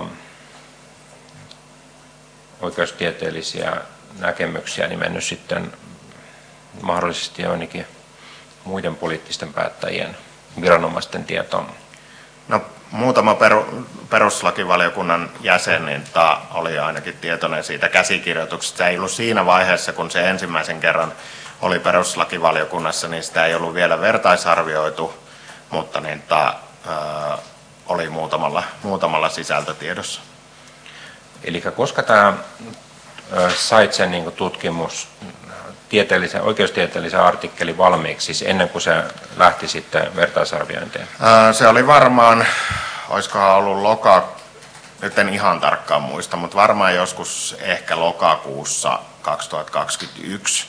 oikeustieteellisiä näkemyksiä niin mennyt sitten mahdollisesti joidenkin muiden poliittisten päättäjien viranomaisten tietoon? No, muutama peru, perustuslakivaliokunnan jäsen niin ta, oli ainakin tietoinen siitä käsikirjoituksesta. Se ei ollut siinä vaiheessa, kun se ensimmäisen kerran oli perustuslakivaliokunnassa, niin sitä ei ollut vielä vertaisarvioitu, mutta niin, ta, ää, oli muutamalla, muutamalla sisältötiedossa. Eli koska tämä Saitsen niin tutkimus, tieteellisen, oikeustieteellisen artikkelin valmiiksi, siis ennen kuin se lähti sitten vertaisarviointiin? Ää, se oli varmaan, olisikohan ollut loka, nyt en ihan tarkkaan muista, mutta varmaan joskus ehkä lokakuussa kaksituhattakaksikymmentäyksi.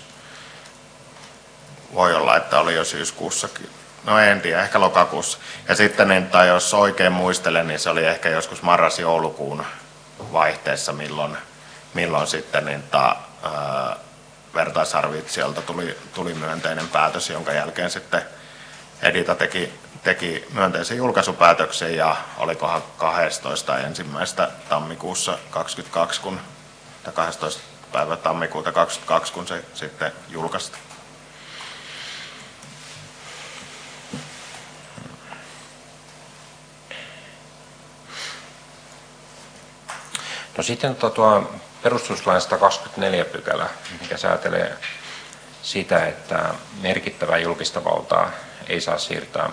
Voi olla, että oli jo syyskuussakin. No en tiedä, ehkä lokakuussa. Ja sitten, niin, tai jos oikein muistelen, niin se oli ehkä joskus marras-joulukuun vaihteessa, milloin, milloin sitten niin, ta, ää, vertaisarvitsijalta tuli, tuli myönteinen päätös, jonka jälkeen sitten Edita teki, teki myönteisen julkaisupäätöksen ja olikohan kahdestoista ensimmäistä tammikuussa kaksikymmentäkaksi, kun, tai kahdestoista päivä tammikuuta kaksikymmentäkaksi, kun se sitten julkaistiin. No sitten tuo perustuslain sata kaksikymmentäneljä pykälä, mikä säätelee sitä, että merkittävää julkista valtaa ei saa siirtää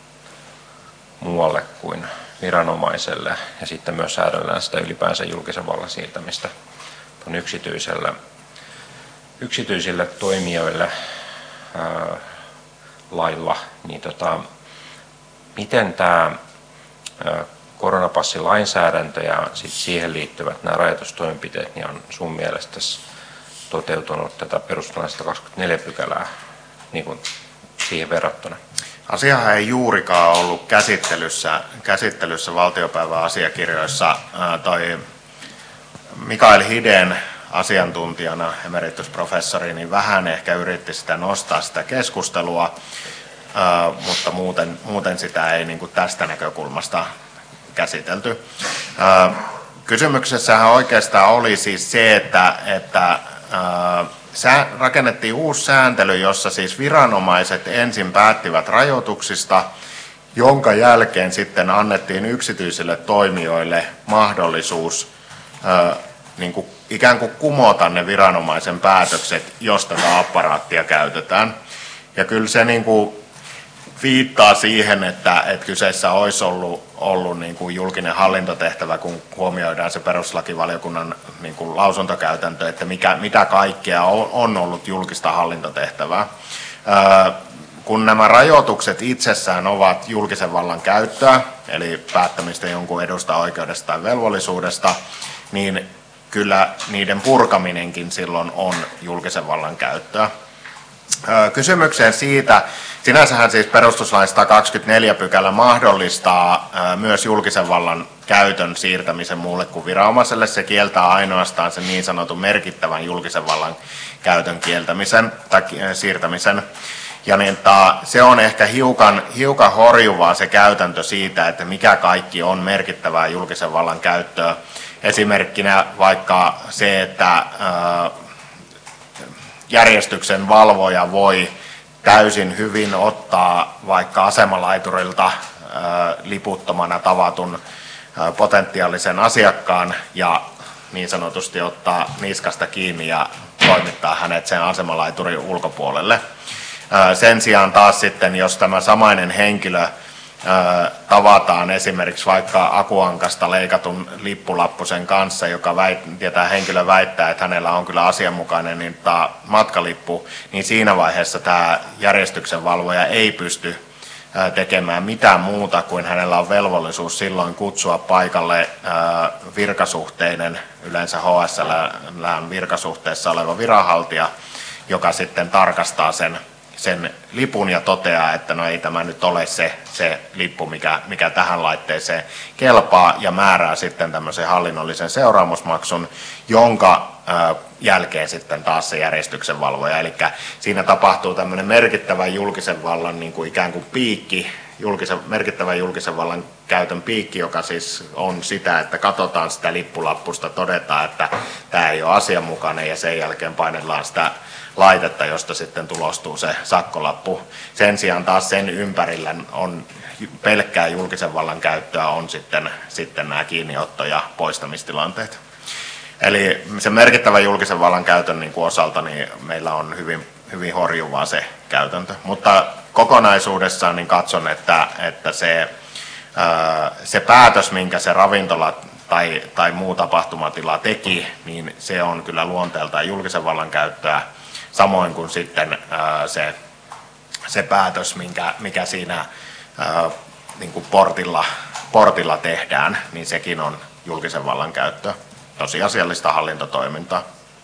muualle kuin viranomaiselle, ja sitten myös säädellään sitä ylipäänsä julkisen vallan siirtämistä tuon yksityiselle, yksityisille toimijoille ää, lailla, niin tota, miten tämä ää, koronapassilainsäädäntö ja sit siihen liittyvät nämä rajoitustoimenpiteet niin on sun mielestä toteutunut tätä perustuslain sata kaksikymmentäneljä pykälää niin kuin siihen verrattuna? Asiahan ei juurikaan ollut käsittelyssä, käsittelyssä valtiopäivän asiakirjoissa. Ää, toi Mikael Hiden asiantuntijana, emeritusprofessori, niin vähän ehkä yritti sitä nostaa sitä keskustelua, ää, mutta muuten, muuten sitä ei niin kuin tästä näkökulmasta käsitelty. Ää, kysymyksessähän oikeastaan oli siis se, että, että ää, Sä, rakennettiin uusi sääntely, jossa siis viranomaiset ensin päättivät rajoituksista, jonka jälkeen sitten annettiin yksityisille toimijoille mahdollisuus ö, niin kuin, ikään kuin kumota ne viranomaisen päätökset, jos tätä apparaattia käytetään. Ja kyllä se niin kuin, viittaa siihen, että, että kyseessä olisi ollut, ollut niin kuin julkinen hallintotehtävä, kun huomioidaan se perustuslakivaliokunnan niin kuin lausuntokäytäntö, että mikä, mitä kaikkea on, on ollut julkista hallintotehtävää. Ää, kun nämä rajoitukset itsessään ovat julkisen vallan käyttöä, eli päättämistä jonkun edusta, oikeudesta tai velvollisuudesta, niin kyllä niiden purkaminenkin silloin on julkisen vallan käyttöä. Kysymykseen siitä, sinänsähän siis perustuslain sata kaksikymmentäneljä pykälä mahdollistaa myös julkisen vallan käytön siirtämisen muulle kuin viranomaiselle. Se kieltää ainoastaan sen niin sanotun merkittävän julkisen vallan käytön kieltämisen tai siirtämisen. Ja niin, ta, se on ehkä hiukan, hiukan horjuvaa se käytäntö siitä, että mikä kaikki on merkittävää julkisen vallan käyttöä. Esimerkkinä vaikka se, että ää, järjestyksen valvoja voi täysin hyvin ottaa vaikka asemalaiturilta ää, liputtomana tavatun ää, potentiaalisen asiakkaan ja niin sanotusti ottaa niskasta kiinni ja toimittaa hänet sen asemalaiturin ulkopuolelle. Ää, sen sijaan taas sitten, jos tämä samainen henkilö ää, tavataan esimerkiksi vaikka akuankasta leikatun lippulappusen kanssa, joka väit, tietää henkilö väittää, että hänellä on kyllä asianmukainen niin tämä matkalippu, niin siinä vaiheessa tämä järjestyksenvalvoja ei pysty ää, tekemään mitään muuta kuin hänellä on velvollisuus silloin kutsua paikalle ää, virkasuhteinen, yleensä H S L virkasuhteessa oleva viranhaltija, joka sitten tarkastaa sen sen lipun ja toteaa, että no ei tämä nyt ole se, se lippu, mikä, mikä tähän laitteeseen kelpaa, ja määrää sitten tämmöisen hallinnollisen seuraamusmaksun, jonka ää, jälkeen sitten taas se järjestyksenvalvoja. Eli siinä tapahtuu tämmöinen merkittävä julkisen vallan niin kuin ikään kuin piikki, julkisen, merkittävän julkisen vallan käytön piikki, joka siis on sitä, että katsotaan sitä lippulappusta, todetaan, että tämä ei ole asianmukainen, ja sen jälkeen painellaan sitä laitetta, josta sitten tulostuu se sakkolappu. Sen sijaan taas sen ympärillä on pelkkää julkisen vallan käyttöä, on sitten, sitten nämä kiinniotto- ja poistamistilanteet. Eli se merkittävä julkisen vallan käytön niin kuin osalta niin meillä on hyvin, hyvin horjuvaa se käytäntö. Mutta kokonaisuudessaan niin katson, että, että se, se päätös, minkä se ravintola tai, tai muu tapahtumatila teki, niin se on kyllä luonteeltaan julkisen vallan käyttöä, samoin kuin sitten se, se päätös, minkä, mikä siinä niin kuin portilla, portilla tehdään, niin sekin on julkisen vallan käyttöä, tosiasiallista hallintotoimintaa.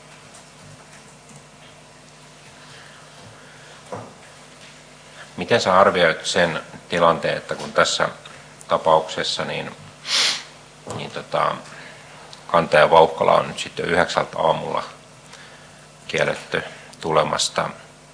Miten sä arvioit sen tilanteen, että kun tässä tapauksessa niin, niin tota, kantaja Vauhkola on nyt sitten yhdeksältä aamulla kielletty tulemasta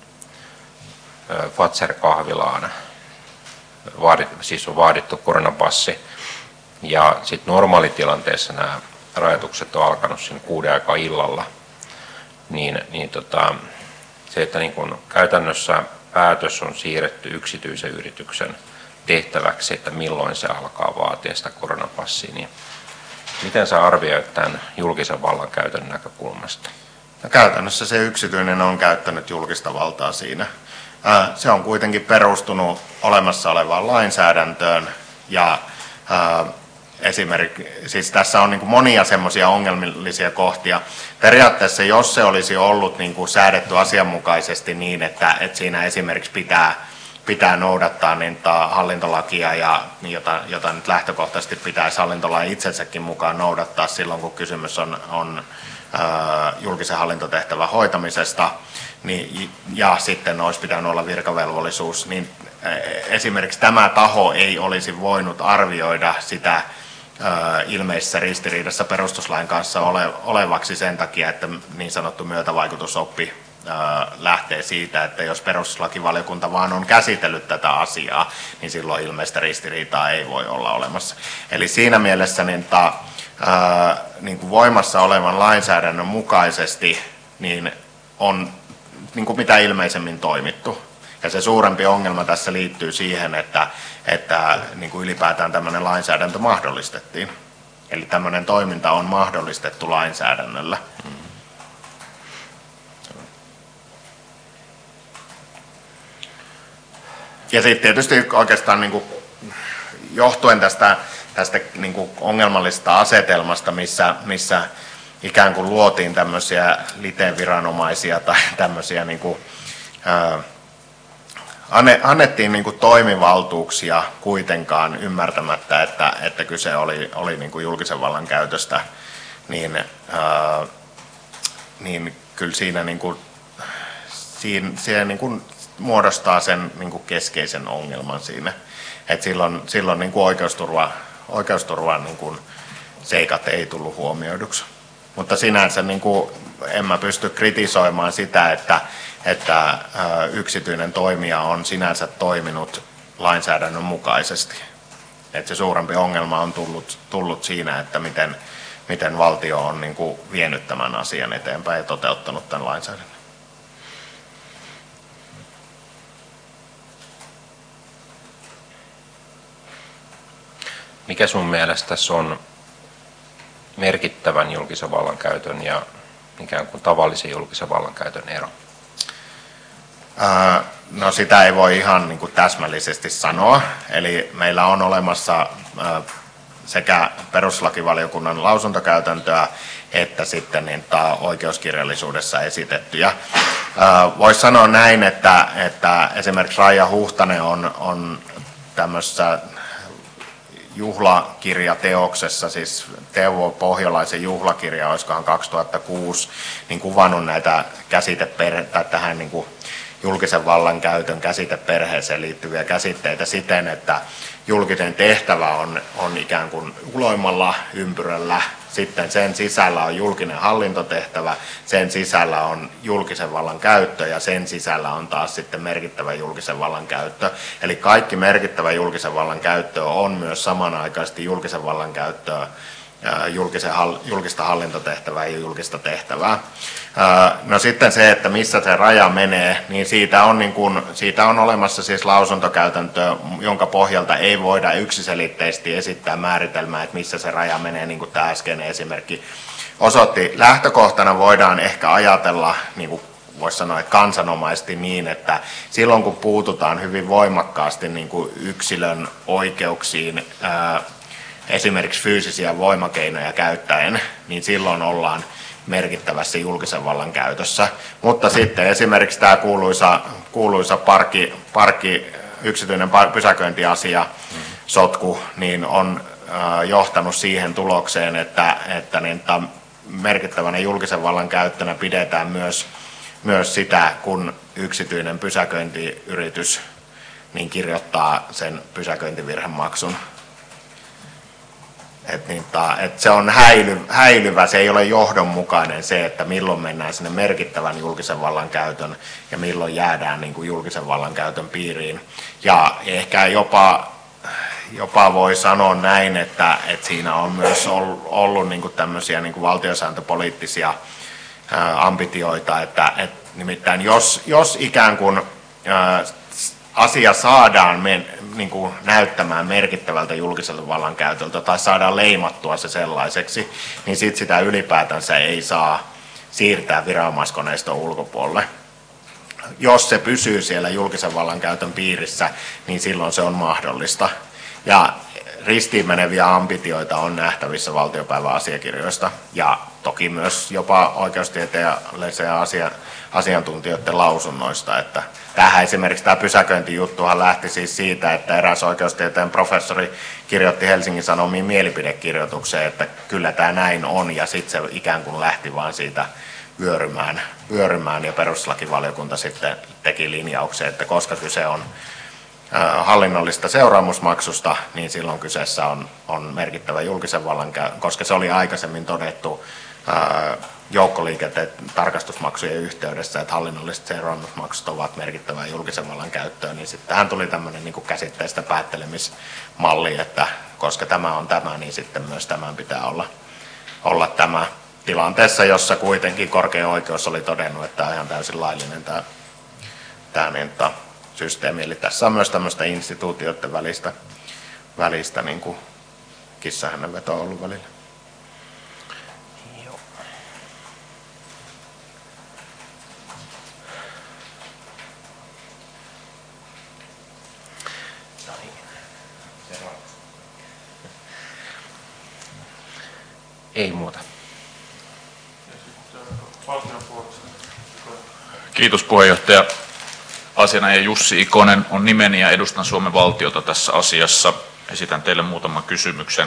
Fazer-kahvilaan, Vaadit, siis on vaadittu koronapassi, ja sitten normaalitilanteessa nämä rajoitukset on alkanut siinä kuuden aikaa illalla, niin, niin tota, se, että niin kun käytännössä päätös on siirretty yksityisen yrityksen tehtäväksi, että milloin se alkaa vaatia sitä koronapassia, niin miten sä arvioit tämän julkisen vallan käytön näkökulmasta? No, käytännössä se yksityinen on käyttänyt julkista valtaa siinä. Se on kuitenkin perustunut olemassa olevaan lainsäädäntöön ja esimerkiksi, siis tässä on niin kuin monia semmoisia ongelmallisia kohtia. Periaatteessa jos se olisi ollut niin kuin säädetty asianmukaisesti niin, että, että siinä esimerkiksi pitää, pitää noudattaa niin hallintolakia, ja, jota, jota nyt lähtökohtaisesti pitäisi hallintolain itsensäkin mukaan noudattaa silloin, kun kysymys on, on ää, julkisen hallintotehtävän hoitamisesta, niin, ja sitten olisi pitänyt olla virkavelvollisuus, niin esimerkiksi tämä taho ei olisi voinut arvioida sitä ilmeisessä ristiriidassa perustuslain kanssa ole, olevaksi sen takia, että niin sanottu myötävaikutusoppi lähtee siitä, että jos perustuslakivaliokunta vaan on käsitellyt tätä asiaa, niin silloin ilmeistä ristiriitaa ei voi olla olemassa. Eli siinä mielessä niin ta, ää, niin kuin voimassa olevan lainsäädännön mukaisesti niin on niin kuin mitä ilmeisemmin toimittu. Ja se suurempi ongelma tässä liittyy siihen, että, että niin kuin ylipäätään tämmöinen lainsäädäntö mahdollistettiin. Eli tämmöinen toiminta on mahdollistettu lainsäädännöllä. Ja sitten tietysti oikeastaan niin kuin johtuen tästä, tästä niin kuin ongelmallisesta asetelmasta, missä, missä ikään kuin luotiin tämmöisiä liteen-viranomaisia tai tämmöisiä niin kuin, ää, annettiin niin kuin toimivaltuuksia kuitenkaan ymmärtämättä, että, että kyse oli, oli niin kuin julkisen vallan käytöstä, niin, ää, niin kyllä siinä, niin kuin, siinä, siinä niin kuin muodostaa sen niin kuin keskeisen ongelman siinä, että silloin, silloin niin kuin oikeusturva, oikeusturvan niin kuin seikat ei tullut huomioiduksi. Mutta sinänsä niin kuin, en mä pysty kritisoimaan sitä, että, että yksityinen toimija on sinänsä toiminut lainsäädännön mukaisesti. Että se suurempi ongelma on tullut, tullut siinä, että miten, miten valtio on niin kuin vienyt tämän asian eteenpäin ja toteuttanut tämän lainsäädännön. Mikä sun mielestä tässä on merkittävän julkisen vallankäytön ja ikään kuin tavallisen julkisen vallankäytön ero? Ää, no sitä ei voi ihan niin kuin täsmällisesti sanoa. Eli meillä on olemassa ää, sekä perustuslakivaliokunnan lausuntokäytäntöä että sitten niin oikeuskirjallisuudessa esitettyjä. Voisi sanoa näin, että, että esimerkiksi Raija Huhtanen on, on tämmöisessä juhlakirjateoksessa, siis Teuvo Pohjolaisen juhlakirja, olisikohan kaksituhattakuusi, niin kuvannut näitä käsiteperhe- tai tähän niin kuin julkisen vallankäytön käsiteperheeseen liittyviä käsitteitä siten, että julkinen tehtävä on, on ikään kuin uloimmalla ympyrällä, sitten sen sisällä on julkinen hallintotehtävä, sen sisällä on julkisen vallan käyttö ja sen sisällä on taas sitten merkittävä julkisen vallan käyttö. Eli kaikki merkittävä julkisen vallan käyttö on myös samanaikaisesti julkisen vallan käyttöä, julkista hallintotehtävää ja julkista tehtävää. No sitten se, että missä se raja menee, niin siitä on, niin kuin, siitä on olemassa siis lausuntokäytäntö, jonka pohjalta ei voida yksiselitteisesti esittää määritelmää, että missä se raja menee, niin kuin tämä äskeinen esimerkki osoitti. Lähtökohtana voidaan ehkä ajatella niin kuin voisi sanoa, että kansanomaisesti niin, että silloin kun puututaan hyvin voimakkaasti niin kuin yksilön oikeuksiin, ää, esimerkiksi fyysisiä voimakeinoja käyttäen, niin silloin ollaan merkittävässä julkisen vallan käytössä. Mutta sitten esimerkiksi tämä kuuluisa, kuuluisa parkki, parkki, yksityinen pysäköintiasia, sotku, niin on ää, johtanut siihen tulokseen, että, että niin, merkittävänä julkisen vallan käyttönä pidetään myös, myös sitä, kun yksityinen pysäköintiyritys niin kirjoittaa sen pysäköintivirhemaksun. Et niin, et se on häily, häilyvä, se ei ole johdonmukainen se, että milloin mennään sinne merkittävän julkisen vallan käytön ja milloin jäädään niin kuin julkisen vallan käytön piiriin. Ja ehkä jopa, jopa voi sanoa näin, että, että siinä on myös ollut, ollut niin kuin tämmöisiä niin kuin valtiosääntöpoliittisia ää, ambitioita, että, että nimittäin jos, jos ikään kuin ää, asia saadaan men, niin kuin näyttämään merkittävältä julkiselta vallankäytöltä tai saadaan leimattua se sellaiseksi, niin sitten sitä ylipäätänsä ei saa siirtää viranomaiskoneiston ulkopuolelle. Jos se pysyy siellä julkisen vallankäytön piirissä, niin silloin se on mahdollista. Ja ristiin meneviä ambitioita on nähtävissä valtiopäivän asiakirjoista ja toki myös jopa oikeustieteellisen ja asia, asiantuntijoiden lausunnoista. Että tämähän esimerkiksi tämä pysäköintijuttuhan lähti siis siitä, että eräs oikeustieteen professori kirjoitti Helsingin Sanomiin mielipidekirjoitukseen, että kyllä tämä näin on, ja sitten se ikään kuin lähti vaan siitä vyörymään, vyörymään ja perustuslakivaliokunta sitten teki linjauksen, että koska kyse on hallinnollista seuraamusmaksusta, niin silloin kyseessä on, on merkittävä julkisen vallan, koska se oli aikaisemmin todettu ää, joukkoliikenteen tarkastusmaksujen yhteydessä, että hallinnolliset seuraamusmaksut ovat merkittävää julkisen vallan käyttöön, niin sitten tähän tuli tämmöinen niin kuin käsitteistä päättelemismalli, että koska tämä on tämä, niin sitten myös tämän pitää olla, olla tämä tilanteessa, jossa kuitenkin korkein oikeus oli todennut, että tämä on ihan täysin laillinen tämä, tämä niin, systeemi. Eli tässä on myös tämmöistä instituutioiden välistä, välistä niin kuin kissahännänvetoa ollut välillä. Joo. No niin. Ei muuta. Kiitos puheenjohtaja. Asianajaja Jussi Ikonen on nimeni ja edustan Suomen valtiota tässä asiassa. Esitän teille muutaman kysymyksen.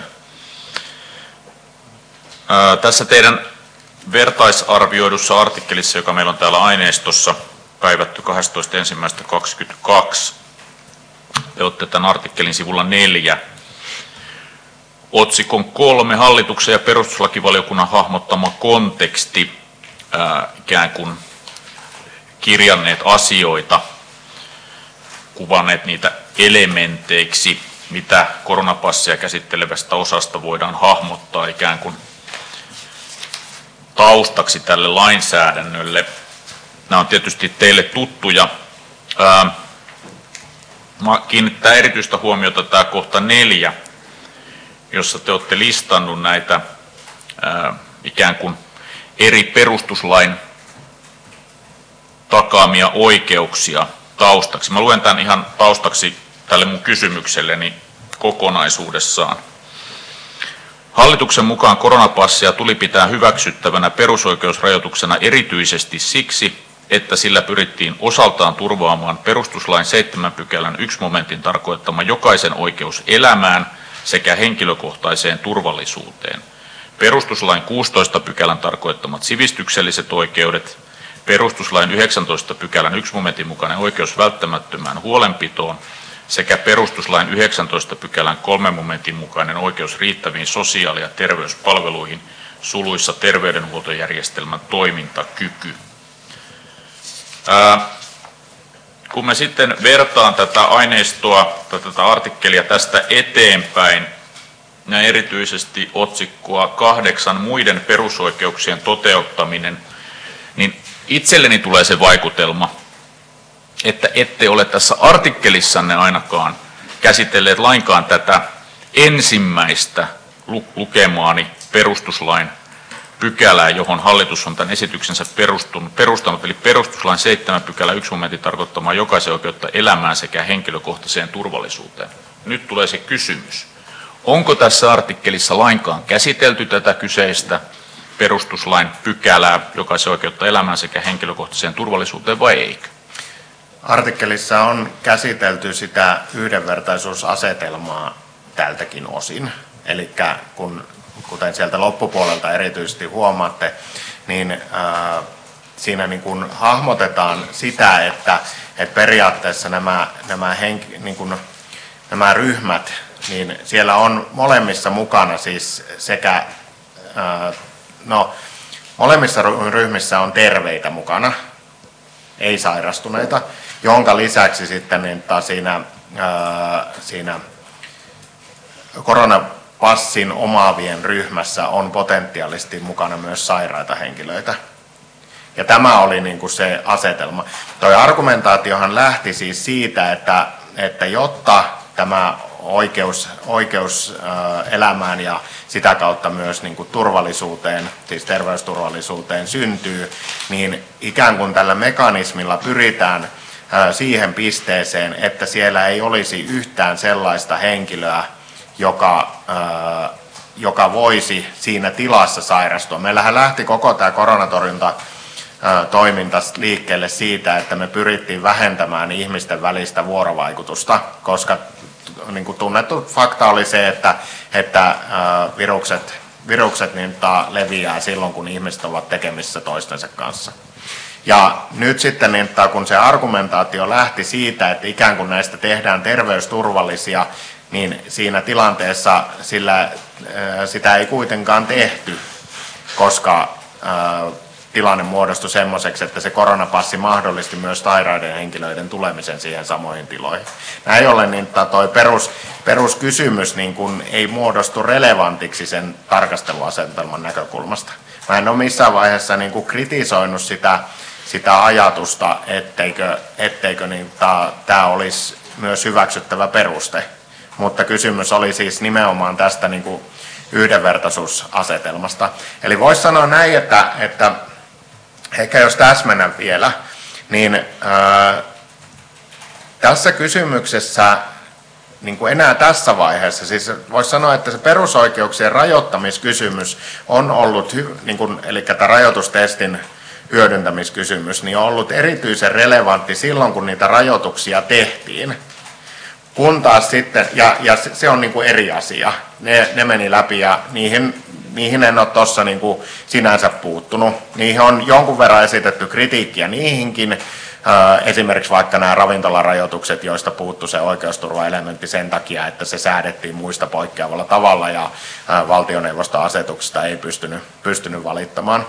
Ää, tässä teidän vertaisarvioidussa artikkelissa, joka meillä on täällä aineistossa, päivätty kahdestoista ensimmäistä kaksikymmentäkaksi, te olette tämän artikkelin sivulla neljä. Otsikon kolme, hallituksen ja perustuslakivaliokunnan hahmottama konteksti, ää, ikään kuin kirjanneet asioita, kuvanneet niitä elementeiksi, mitä koronapassia käsittelevästä osasta voidaan hahmottaa ikään kuin taustaksi tälle lainsäädännölle. Nämä on tietysti teille tuttuja. Ää, kiinnittää erityistä huomiota tämä kohta neljä, jossa te olette listannut näitä ää, ikään kuin eri perustuslain takaamia oikeuksia taustaksi. Mä luen tämän ihan taustaksi tälle mun kysymykselleni kokonaisuudessaan. Hallituksen mukaan koronapassia tuli pitää hyväksyttävänä perusoikeusrajoituksena erityisesti siksi, että sillä pyrittiin osaltaan turvaamaan perustuslain seitsemän pykälän yksi momentin tarkoittama jokaisen oikeus elämään sekä henkilökohtaiseen turvallisuuteen, perustuslain kuudentoista pykälän tarkoittamat sivistykselliset oikeudet, perustuslain yhdeksäntoista pykälän yksi momentin mukainen oikeus välttämättömään huolenpitoon sekä perustuslain yhdeksäntoista pykälän kolme momentin mukainen oikeus riittäviin sosiaali- ja terveyspalveluihin suluissa terveydenhuoltojärjestelmän toimintakyky. Ää, kun me sitten vertaan tätä aineistoa, tätä artikkelia tästä eteenpäin, ja erityisesti otsikkoa kahdeksan muiden perusoikeuksien toteuttaminen, niin itselleni tulee se vaikutelma, että ette ole tässä artikkelissanne ainakaan käsitelleet lainkaan tätä ensimmäistä lukemaani perustuslain pykälää, johon hallitus on tämän esityksensä perustunut, perustanut, eli perustuslain seitsemän pykälä yksi momentin tarkoittamaa jokaisen oikeutta elämään sekä henkilökohtaiseen turvallisuuteen. Nyt tulee se kysymys. Onko tässä artikkelissa lainkaan käsitelty tätä kyseistä perustuslain pykälää, jokaisen oikeutta elämään sekä henkilökohtaiseen turvallisuuteen, vai eikö? Artikkelissa on käsitelty sitä yhdenvertaisuusasetelmaa tältäkin osin. Eli kun, kuten sieltä loppupuolelta erityisesti huomaatte, niin ää, siinä niin kuin hahmotetaan sitä, että, että periaatteessa nämä, nämä, henki, niin kuin, nämä ryhmät, niin siellä on molemmissa mukana siis sekä, ää, no molemmissa ryhmissä on terveitä mukana, ei sairastuneita, jonka lisäksi sitten niin taas siinä, ää, siinä koronapassin omaavien ryhmässä on potentiaalisesti mukana myös sairaita henkilöitä. Ja tämä oli niin kuin se asetelma. Tuo argumentaatiohan lähti siis siitä, että, että jotta tämä oikeus, oikeus ää, elämään ja sitä kautta myös niin kuin turvallisuuteen, siis terveysturvallisuuteen syntyy, niin ikään kuin tällä mekanismilla pyritään ää, siihen pisteeseen, että siellä ei olisi yhtään sellaista henkilöä, joka, ää, joka voisi siinä tilassa sairastua. Meillähän lähti koko tämä koronatorjunta toiminta liikkeelle siitä, että me pyrittiin vähentämään ihmisten välistä vuorovaikutusta, koska niin kuin tunnettu fakta oli se, että, että virukset, virukset niin ta, leviää silloin, kun ihmiset ovat tekemisissä toistensa kanssa. Ja nyt sitten, niin ta, kun se argumentaatio lähti siitä, että ikään kuin näistä tehdään terveysturvallisia, niin siinä tilanteessa sillä, sitä ei kuitenkaan tehty, koska tilanne muodostui semmoiseksi, että se koronapassi mahdollisti myös sairaiden henkilöiden tulemisen siihen samoihin tiloihin. Näin ollen niin toi perus, peruskysymys niin kun ei muodostu relevantiksi sen tarkasteluasetelman näkökulmasta. Mä en ole missään vaiheessa niin kun kritisoinut sitä, sitä ajatusta, etteikö, etteikö niin tämä olisi myös hyväksyttävä peruste. Mutta kysymys oli siis nimenomaan tästä niin kun yhdenvertaisuusasetelmasta. Eli voisi sanoa näin, että, että ehkä jos täsmennän vielä, niin ää, tässä kysymyksessä niin kuin enää tässä vaiheessa, siis voisi sanoa, että se perusoikeuksien rajoittamiskysymys on ollut, niin kuin, eli tämä rajoitustestin hyödyntämiskysymys, niin on ollut erityisen relevantti silloin, kun niitä rajoituksia tehtiin. Kun taas sitten, ja, ja se on niin kuin eri asia, ne, ne meni läpi ja niihin, niihin en ole tuossa niin kuin sinänsä puuttunut. Niihin on jonkun verran esitetty kritiikkiä niihinkin, esimerkiksi vaikka nämä ravintolarajoitukset, joista puuttu se oikeusturvaelementti sen takia, että se säädettiin muista poikkeavalla tavalla ja valtioneuvoston asetuksesta ei pystynyt, pystynyt valittamaan.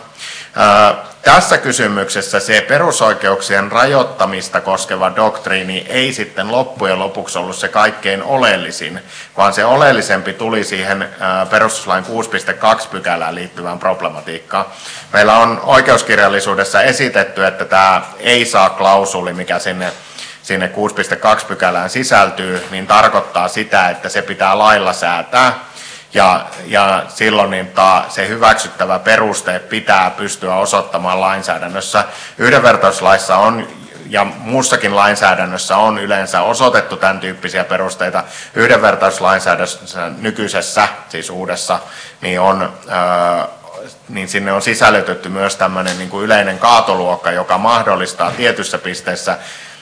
Tässä kysymyksessä se perusoikeuksien rajoittamista koskeva doktriini ei sitten loppujen lopuksi ollut se kaikkein oleellisin, vaan se oleellisempi tuli siihen perustuslain kuusi piste kaksi pykälään liittyvään problematiikkaan. Meillä on oikeuskirjallisuudessa esitetty, että tämä ei saa klausuli, mikä sinne, sinne kuusi piste kaksi pykälään sisältyy, niin tarkoittaa sitä, että se pitää lailla säätää. Ja, ja silloin niin ta, se hyväksyttävä peruste pitää pystyä osoittamaan lainsäädännössä. Yhdenvertaisuuslaissa on ja muussakin lainsäädännössä on yleensä osoitettu tämän tyyppisiä perusteita. Yhdenvertaisuuslainsäädännössä nykyisessä, siis uudessa, niin, on, ää, niin sinne on sisällytetty myös tämmöinen niin kuin yleinen kaatoluokka, joka mahdollistaa tietyissä pisteissä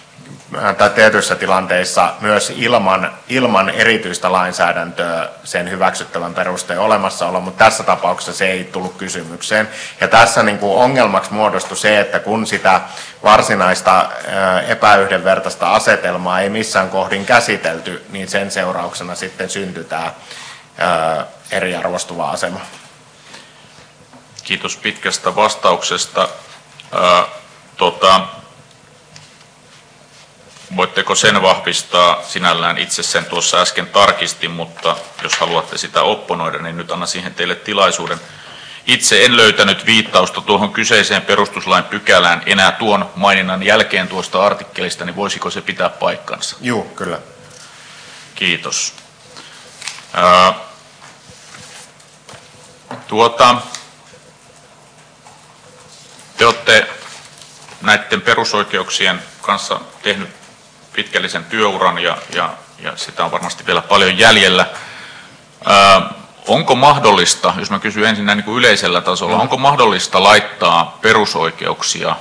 tai tietyissä tilanteissa myös ilman, ilman erityistä lainsäädäntöä sen hyväksyttävän perusteen olemassaolo, mutta tässä tapauksessa se ei tullut kysymykseen. Ja tässä niin kuin ongelmaksi muodostui se, että kun sitä varsinaista epäyhdenvertaista asetelmaa ei missään kohdin käsitelty, niin sen seurauksena sitten syntyi tämä eriarvostuva asema. Kiitos pitkästä vastauksesta. Ää, tota, Voitteko sen vahvistaa? Sinällään itse sen tuossa äsken tarkistin, mutta jos haluatte sitä opponoida, niin nyt annan siihen teille tilaisuuden. Itse en löytänyt viittausta tuohon kyseiseen perustuslain pykälään enää tuon maininnan jälkeen tuosta artikkelista, niin voisiko se pitää paikkansa? Joo, kyllä. Kiitos. Ää, tuota, Te olette näiden perusoikeuksien kanssa tehnyt pitkällisen työuran ja, ja, ja sitä on varmasti vielä paljon jäljellä. Ää, onko mahdollista, jos mä kysyn ensin näin niin kuin yleisellä tasolla, onko mahdollista laittaa perusoikeuksia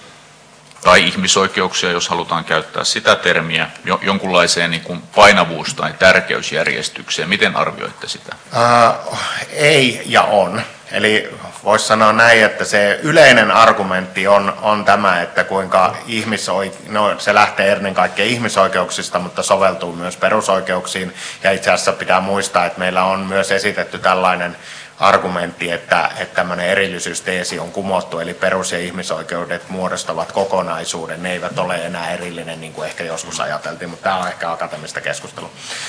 tai ihmisoikeuksia, jos halutaan käyttää sitä termiä, jo, jonkunlaiseen niin kuin painavuus- tai tärkeysjärjestykseen? Miten arvioitte sitä? Ää, ei ja on. Eli voisi sanoa näin, että se yleinen argumentti on, on tämä, että kuinka ihmisoik... no, se lähtee ennen kaikkea ihmisoikeuksista, mutta soveltuu myös perusoikeuksiin. Ja itse asiassa pitää muistaa, että meillä on myös esitetty tällainen argumentti, että, että tämmöinen erillisyysteesi on kumottu, eli perus- ja ihmisoikeudet muodostavat kokonaisuuden. Ne eivät ole enää erillinen, niin kuin ehkä joskus ajateltiin, mutta tämä on ehkä akateemista keskustelua.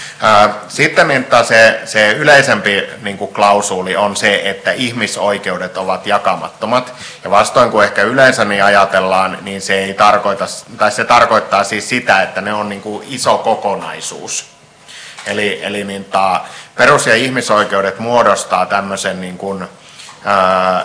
Sitten niin se, se yleisempi niin kuin klausuuli on se, että ihmisoikeudet ovat jakamattomat. Ja vastoin kuin ehkä yleensä niin ajatellaan, niin se, ei tarkoita, tai se tarkoittaa siis sitä, että ne on niin kuin iso kokonaisuus. Eli, eli niin ta, perus- ja ihmisoikeudet muodostaa tämmöisen niin kuin, ää,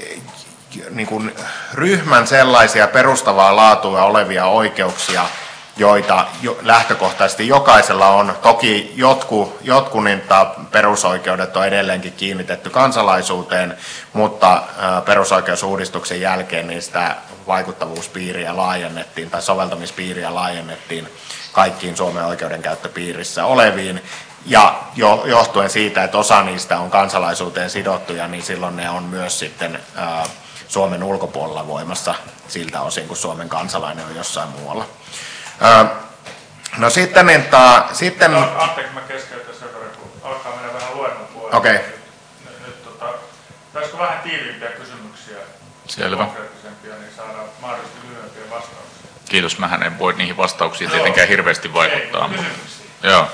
niin kuin ryhmän sellaisia perustavaa laatua olevia oikeuksia, joita jo, lähtökohtaisesti jokaisella on. Toki jotkut, jotkut niin ta, perusoikeudet on edelleenkin kiinnitetty kansalaisuuteen, mutta ää, perusoikeusuudistuksen jälkeen niin sitä vaikuttavuuspiiriä laajennettiin tai soveltamispiiriä laajennettiin kaikkiin Suomen oikeudenkäyttöpiirissä oleviin, ja jo, johtuen siitä, että osa niistä on kansalaisuuteen sidottuja, niin silloin ne on myös sitten ää, Suomen ulkopuolella voimassa siltä osin, kun Suomen kansalainen on jossain muualla. Ää, no sitten, niin, ta, sitten... No, anteeksi, mä keskeytän sen verran, kun alkaa mennä vähän luennon puolelle. Okei. Okay. Nyt, nyt tota, taisiko vähän tiiviimpiä kysymyksiä, Selvä. Konkreettisempia, niin saadaan mahdollisesti lyhyempiä vastauksia. Kiitos, mähän en voi niihin vastauksiin tietenkään hirveästi vaikuttaa. Ei, Joo.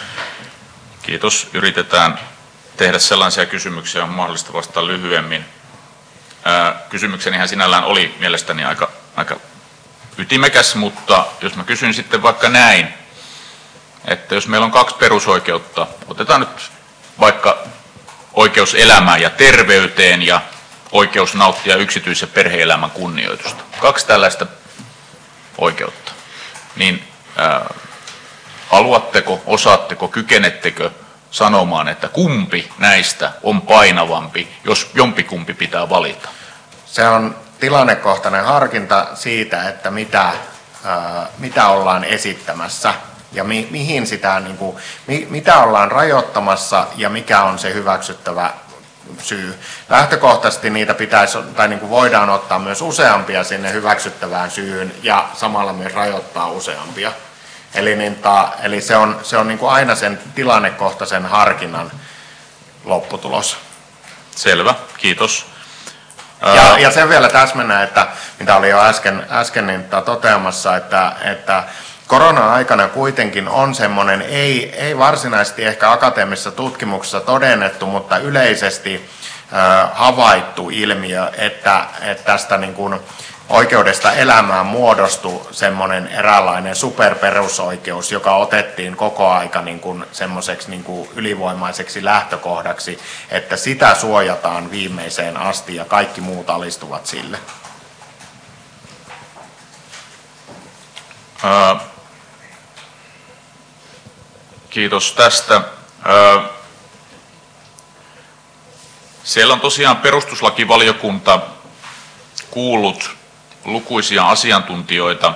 Kiitos. Yritetään tehdä sellaisia kysymyksiä, on mahdollista vastata lyhyemmin. Ää, kysymyksenihän sinällään oli mielestäni aika, aika ytimekäs, mutta jos mä kysyn sitten vaikka näin, että jos meillä on kaksi perusoikeutta, otetaan nyt vaikka oikeus elämään ja terveyteen ja oikeus nauttia yksityis- ja perhe-elämän kunnioitusta. Kaksi tällaista oikeutta. Niin ää, haluatteko, osaatteko, kykenettekö sanomaan, että kumpi näistä on painavampi, jos jompikumpi pitää valita? Se on tilannekohtainen harkinta siitä, että mitä, ää, mitä ollaan esittämässä ja mi, mihin sitä, niin kuin, mi, mitä ollaan rajoittamassa ja mikä on se hyväksyttävä syy. Lähtökohtaisesti niitä pitäisi, tai niin kuin voidaan ottaa myös useampia sinne hyväksyttävään syyyn ja samalla myös rajoittaa useampia. Eli, niin ta, eli se on, se on niin kuin aina sen tilannekohtaisen harkinnan lopputulos. Selvä, kiitos. Ja, ja sen vielä täsmennä, että mitä oli jo äsken, äsken niin toteamassa, että, että korona-aikana kuitenkin on semmoinen, ei, ei varsinaisesti ehkä akateemisessa tutkimuksessa todennettu, mutta yleisesti äh, havaittu ilmiö, että, että tästä niin kuin oikeudesta elämään muodostui semmoinen eräänlainen superperusoikeus, joka otettiin koko aika niin kuin semmoiseksi niin kuin ylivoimaiseksi lähtökohdaksi, että sitä suojataan viimeiseen asti ja kaikki muut alistuvat sille. Ää, kiitos tästä. Ää, siellä on tosiaan perustuslakivaliokunta kuullut lukuisia asiantuntijoita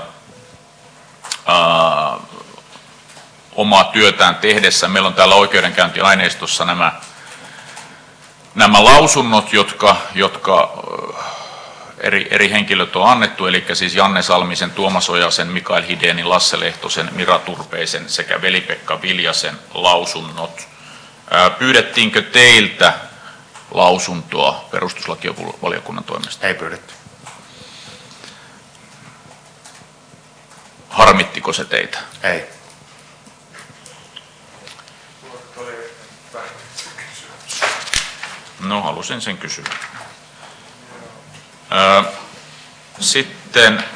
ää, omaa työtään tehdessä. Meillä on täällä oikeudenkäyntiaineistossa nämä, nämä lausunnot, jotka, jotka eri, eri henkilöt on annettu, eli siis Janne Salmisen, Tuomas Ojasen, Mikael Hidénin, Lasse Lehtosen, Mira Turpeisen sekä Veli-Pekka Viljasen lausunnot. Ää, pyydettiinkö teiltä lausuntoa perustuslakivaliokunnan toimesta? Ei pyydetty. Harmittiko se teitä? Ei. No, halusin sen kysyä. Öö, sitten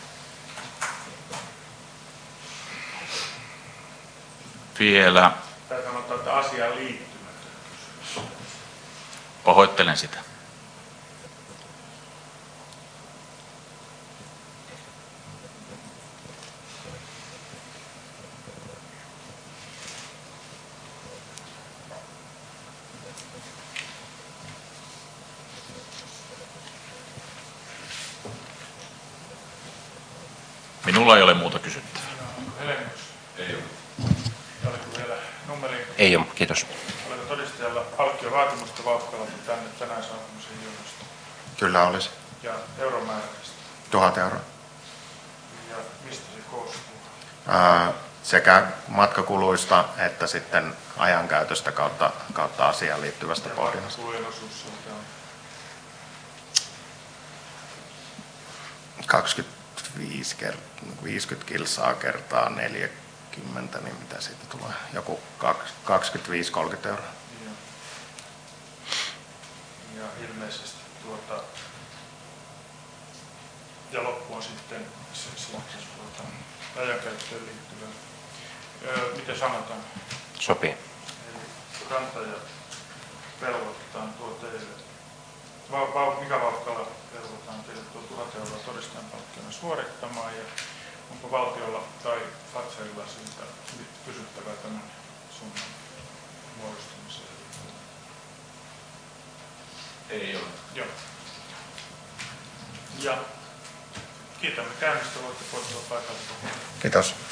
vielä... Tämä sanotaan, että asiaan liittymätön. Pahoittelen sitä. Minulla ei ole muuta kysyttävää. Helenius. Ei ole. Ja oliko vielä Nummelin? Ei ole, kiitos. Oliko todistajalla palkkiovaatimusta Vauhkalalta tänne tänään saapumisen johdosta? Kyllä olisi. Ja euromääräistä? Tuhat euroa. Ja mistä se koostuu? Ää, sekä matkakuluista että sitten ajankäytöstä kautta, kautta asiaan liittyvästä pohdinnasta. Kulujen osuus siltä on? kaksikymmentäviisi kert- viisikymmentä kilsaa kertaa neljäkymmentä, niin mitä siitä tulee? Joku kaksikymmentäviisi kolmekymmentä euroa. Ja, ja ilmeisesti tuota, ja loppu on sitten se, se, se tuota, ajankäyttöön liittyvä. Öö, miten sanotaan? Sopii. Eli kantaja velvoitetaan tuo teille. Va, va, mikä Vauhkalla velvoitetaan teille tuo tuhat euroa todistajan palkkiona suorittamaan ja onko valtiolla tai Fazer siltä kysyttävää tämän summan muodostumiseen? Ei ole. Joo. Ja kiitämme käynnistä, voitte poistua paikalta. Kiitos.